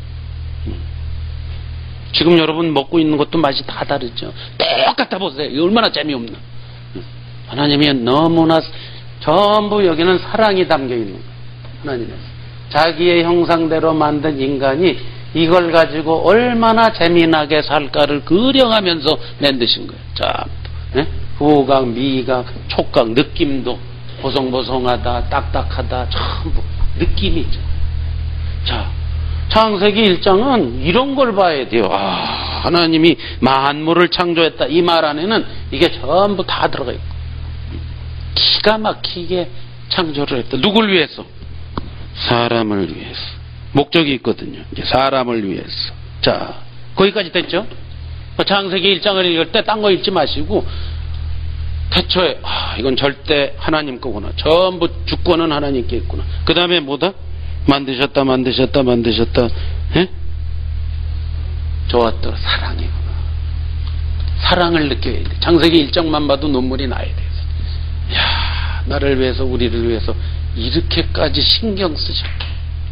지금 여러분 먹고 있는 것도 맛이 다 다르죠. 똑같아 보세요. 이거 얼마나 재미없나. 하나님이 너무나 전부 여기는 사랑이 담겨 있는 거예요. 하나님은 자기의 형상대로 만든 인간이 이걸 가지고 얼마나 재미나게 살까를 그려가면서 만드신 거예요. 자, 네? 후각, 미각, 촉각, 느낌도 보송보송하다, 딱딱하다, 전부 느낌이 있죠. 자, 창세기 일 장은 이런 걸 봐야 돼요. 아, 하나님이 만물을 창조했다. 이 말 안에는 이게 전부 다 들어가 있고 기가 막히게 창조를 했다. 누굴 위해서? 사람을 위해서. 목적이 있거든요. 이제 사람을 위해서. 자, 거기까지 됐죠? 창세기 일 장을 읽을 때 딴 거 읽지 마시고 태초에 아, 이건 절대 하나님 거구나. 전부 주권은 하나님께 있구나. 그 다음에 뭐다? 만드셨다 만드셨다 만드셨다. 에? 좋았더라. 사랑이구나. 사랑을 느껴야 돼. 창세기 일 장만 봐도 눈물이 나야 돼. 야, 나를 위해서 우리를 위해서 이렇게까지 신경 쓰셨다.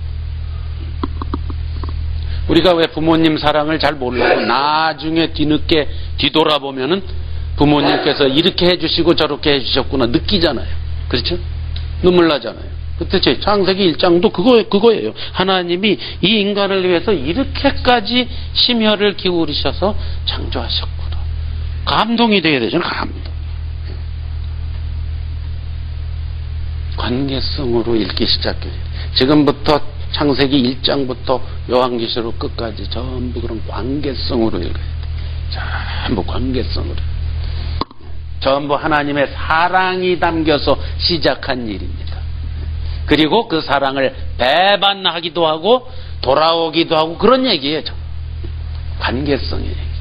우리가 왜 부모님 사랑을 잘 모르고 나중에 뒤늦게 뒤돌아보면은 부모님께서 이렇게 해주시고 저렇게 해주셨구나 느끼잖아요. 그렇죠? 눈물 나잖아요. 그때 창세기 일 장도 그거, 그거예요. 하나님이 이 인간을 위해서 이렇게까지 심혈을 기울이셔서 창조하셨구나. 감동이 돼야 되잖아요. 감동. 관계성으로 읽기 시작해요. 지금부터 창세기 일 장부터 요한계시록 끝까지 전부 그런 관계성으로 읽어야 돼요. 전부 관계성으로. 전부 하나님의 사랑이 담겨서 시작한 일입니다. 그리고 그 사랑을 배반하기도 하고 돌아오기도 하고 그런 얘기예요. 관계성이에요.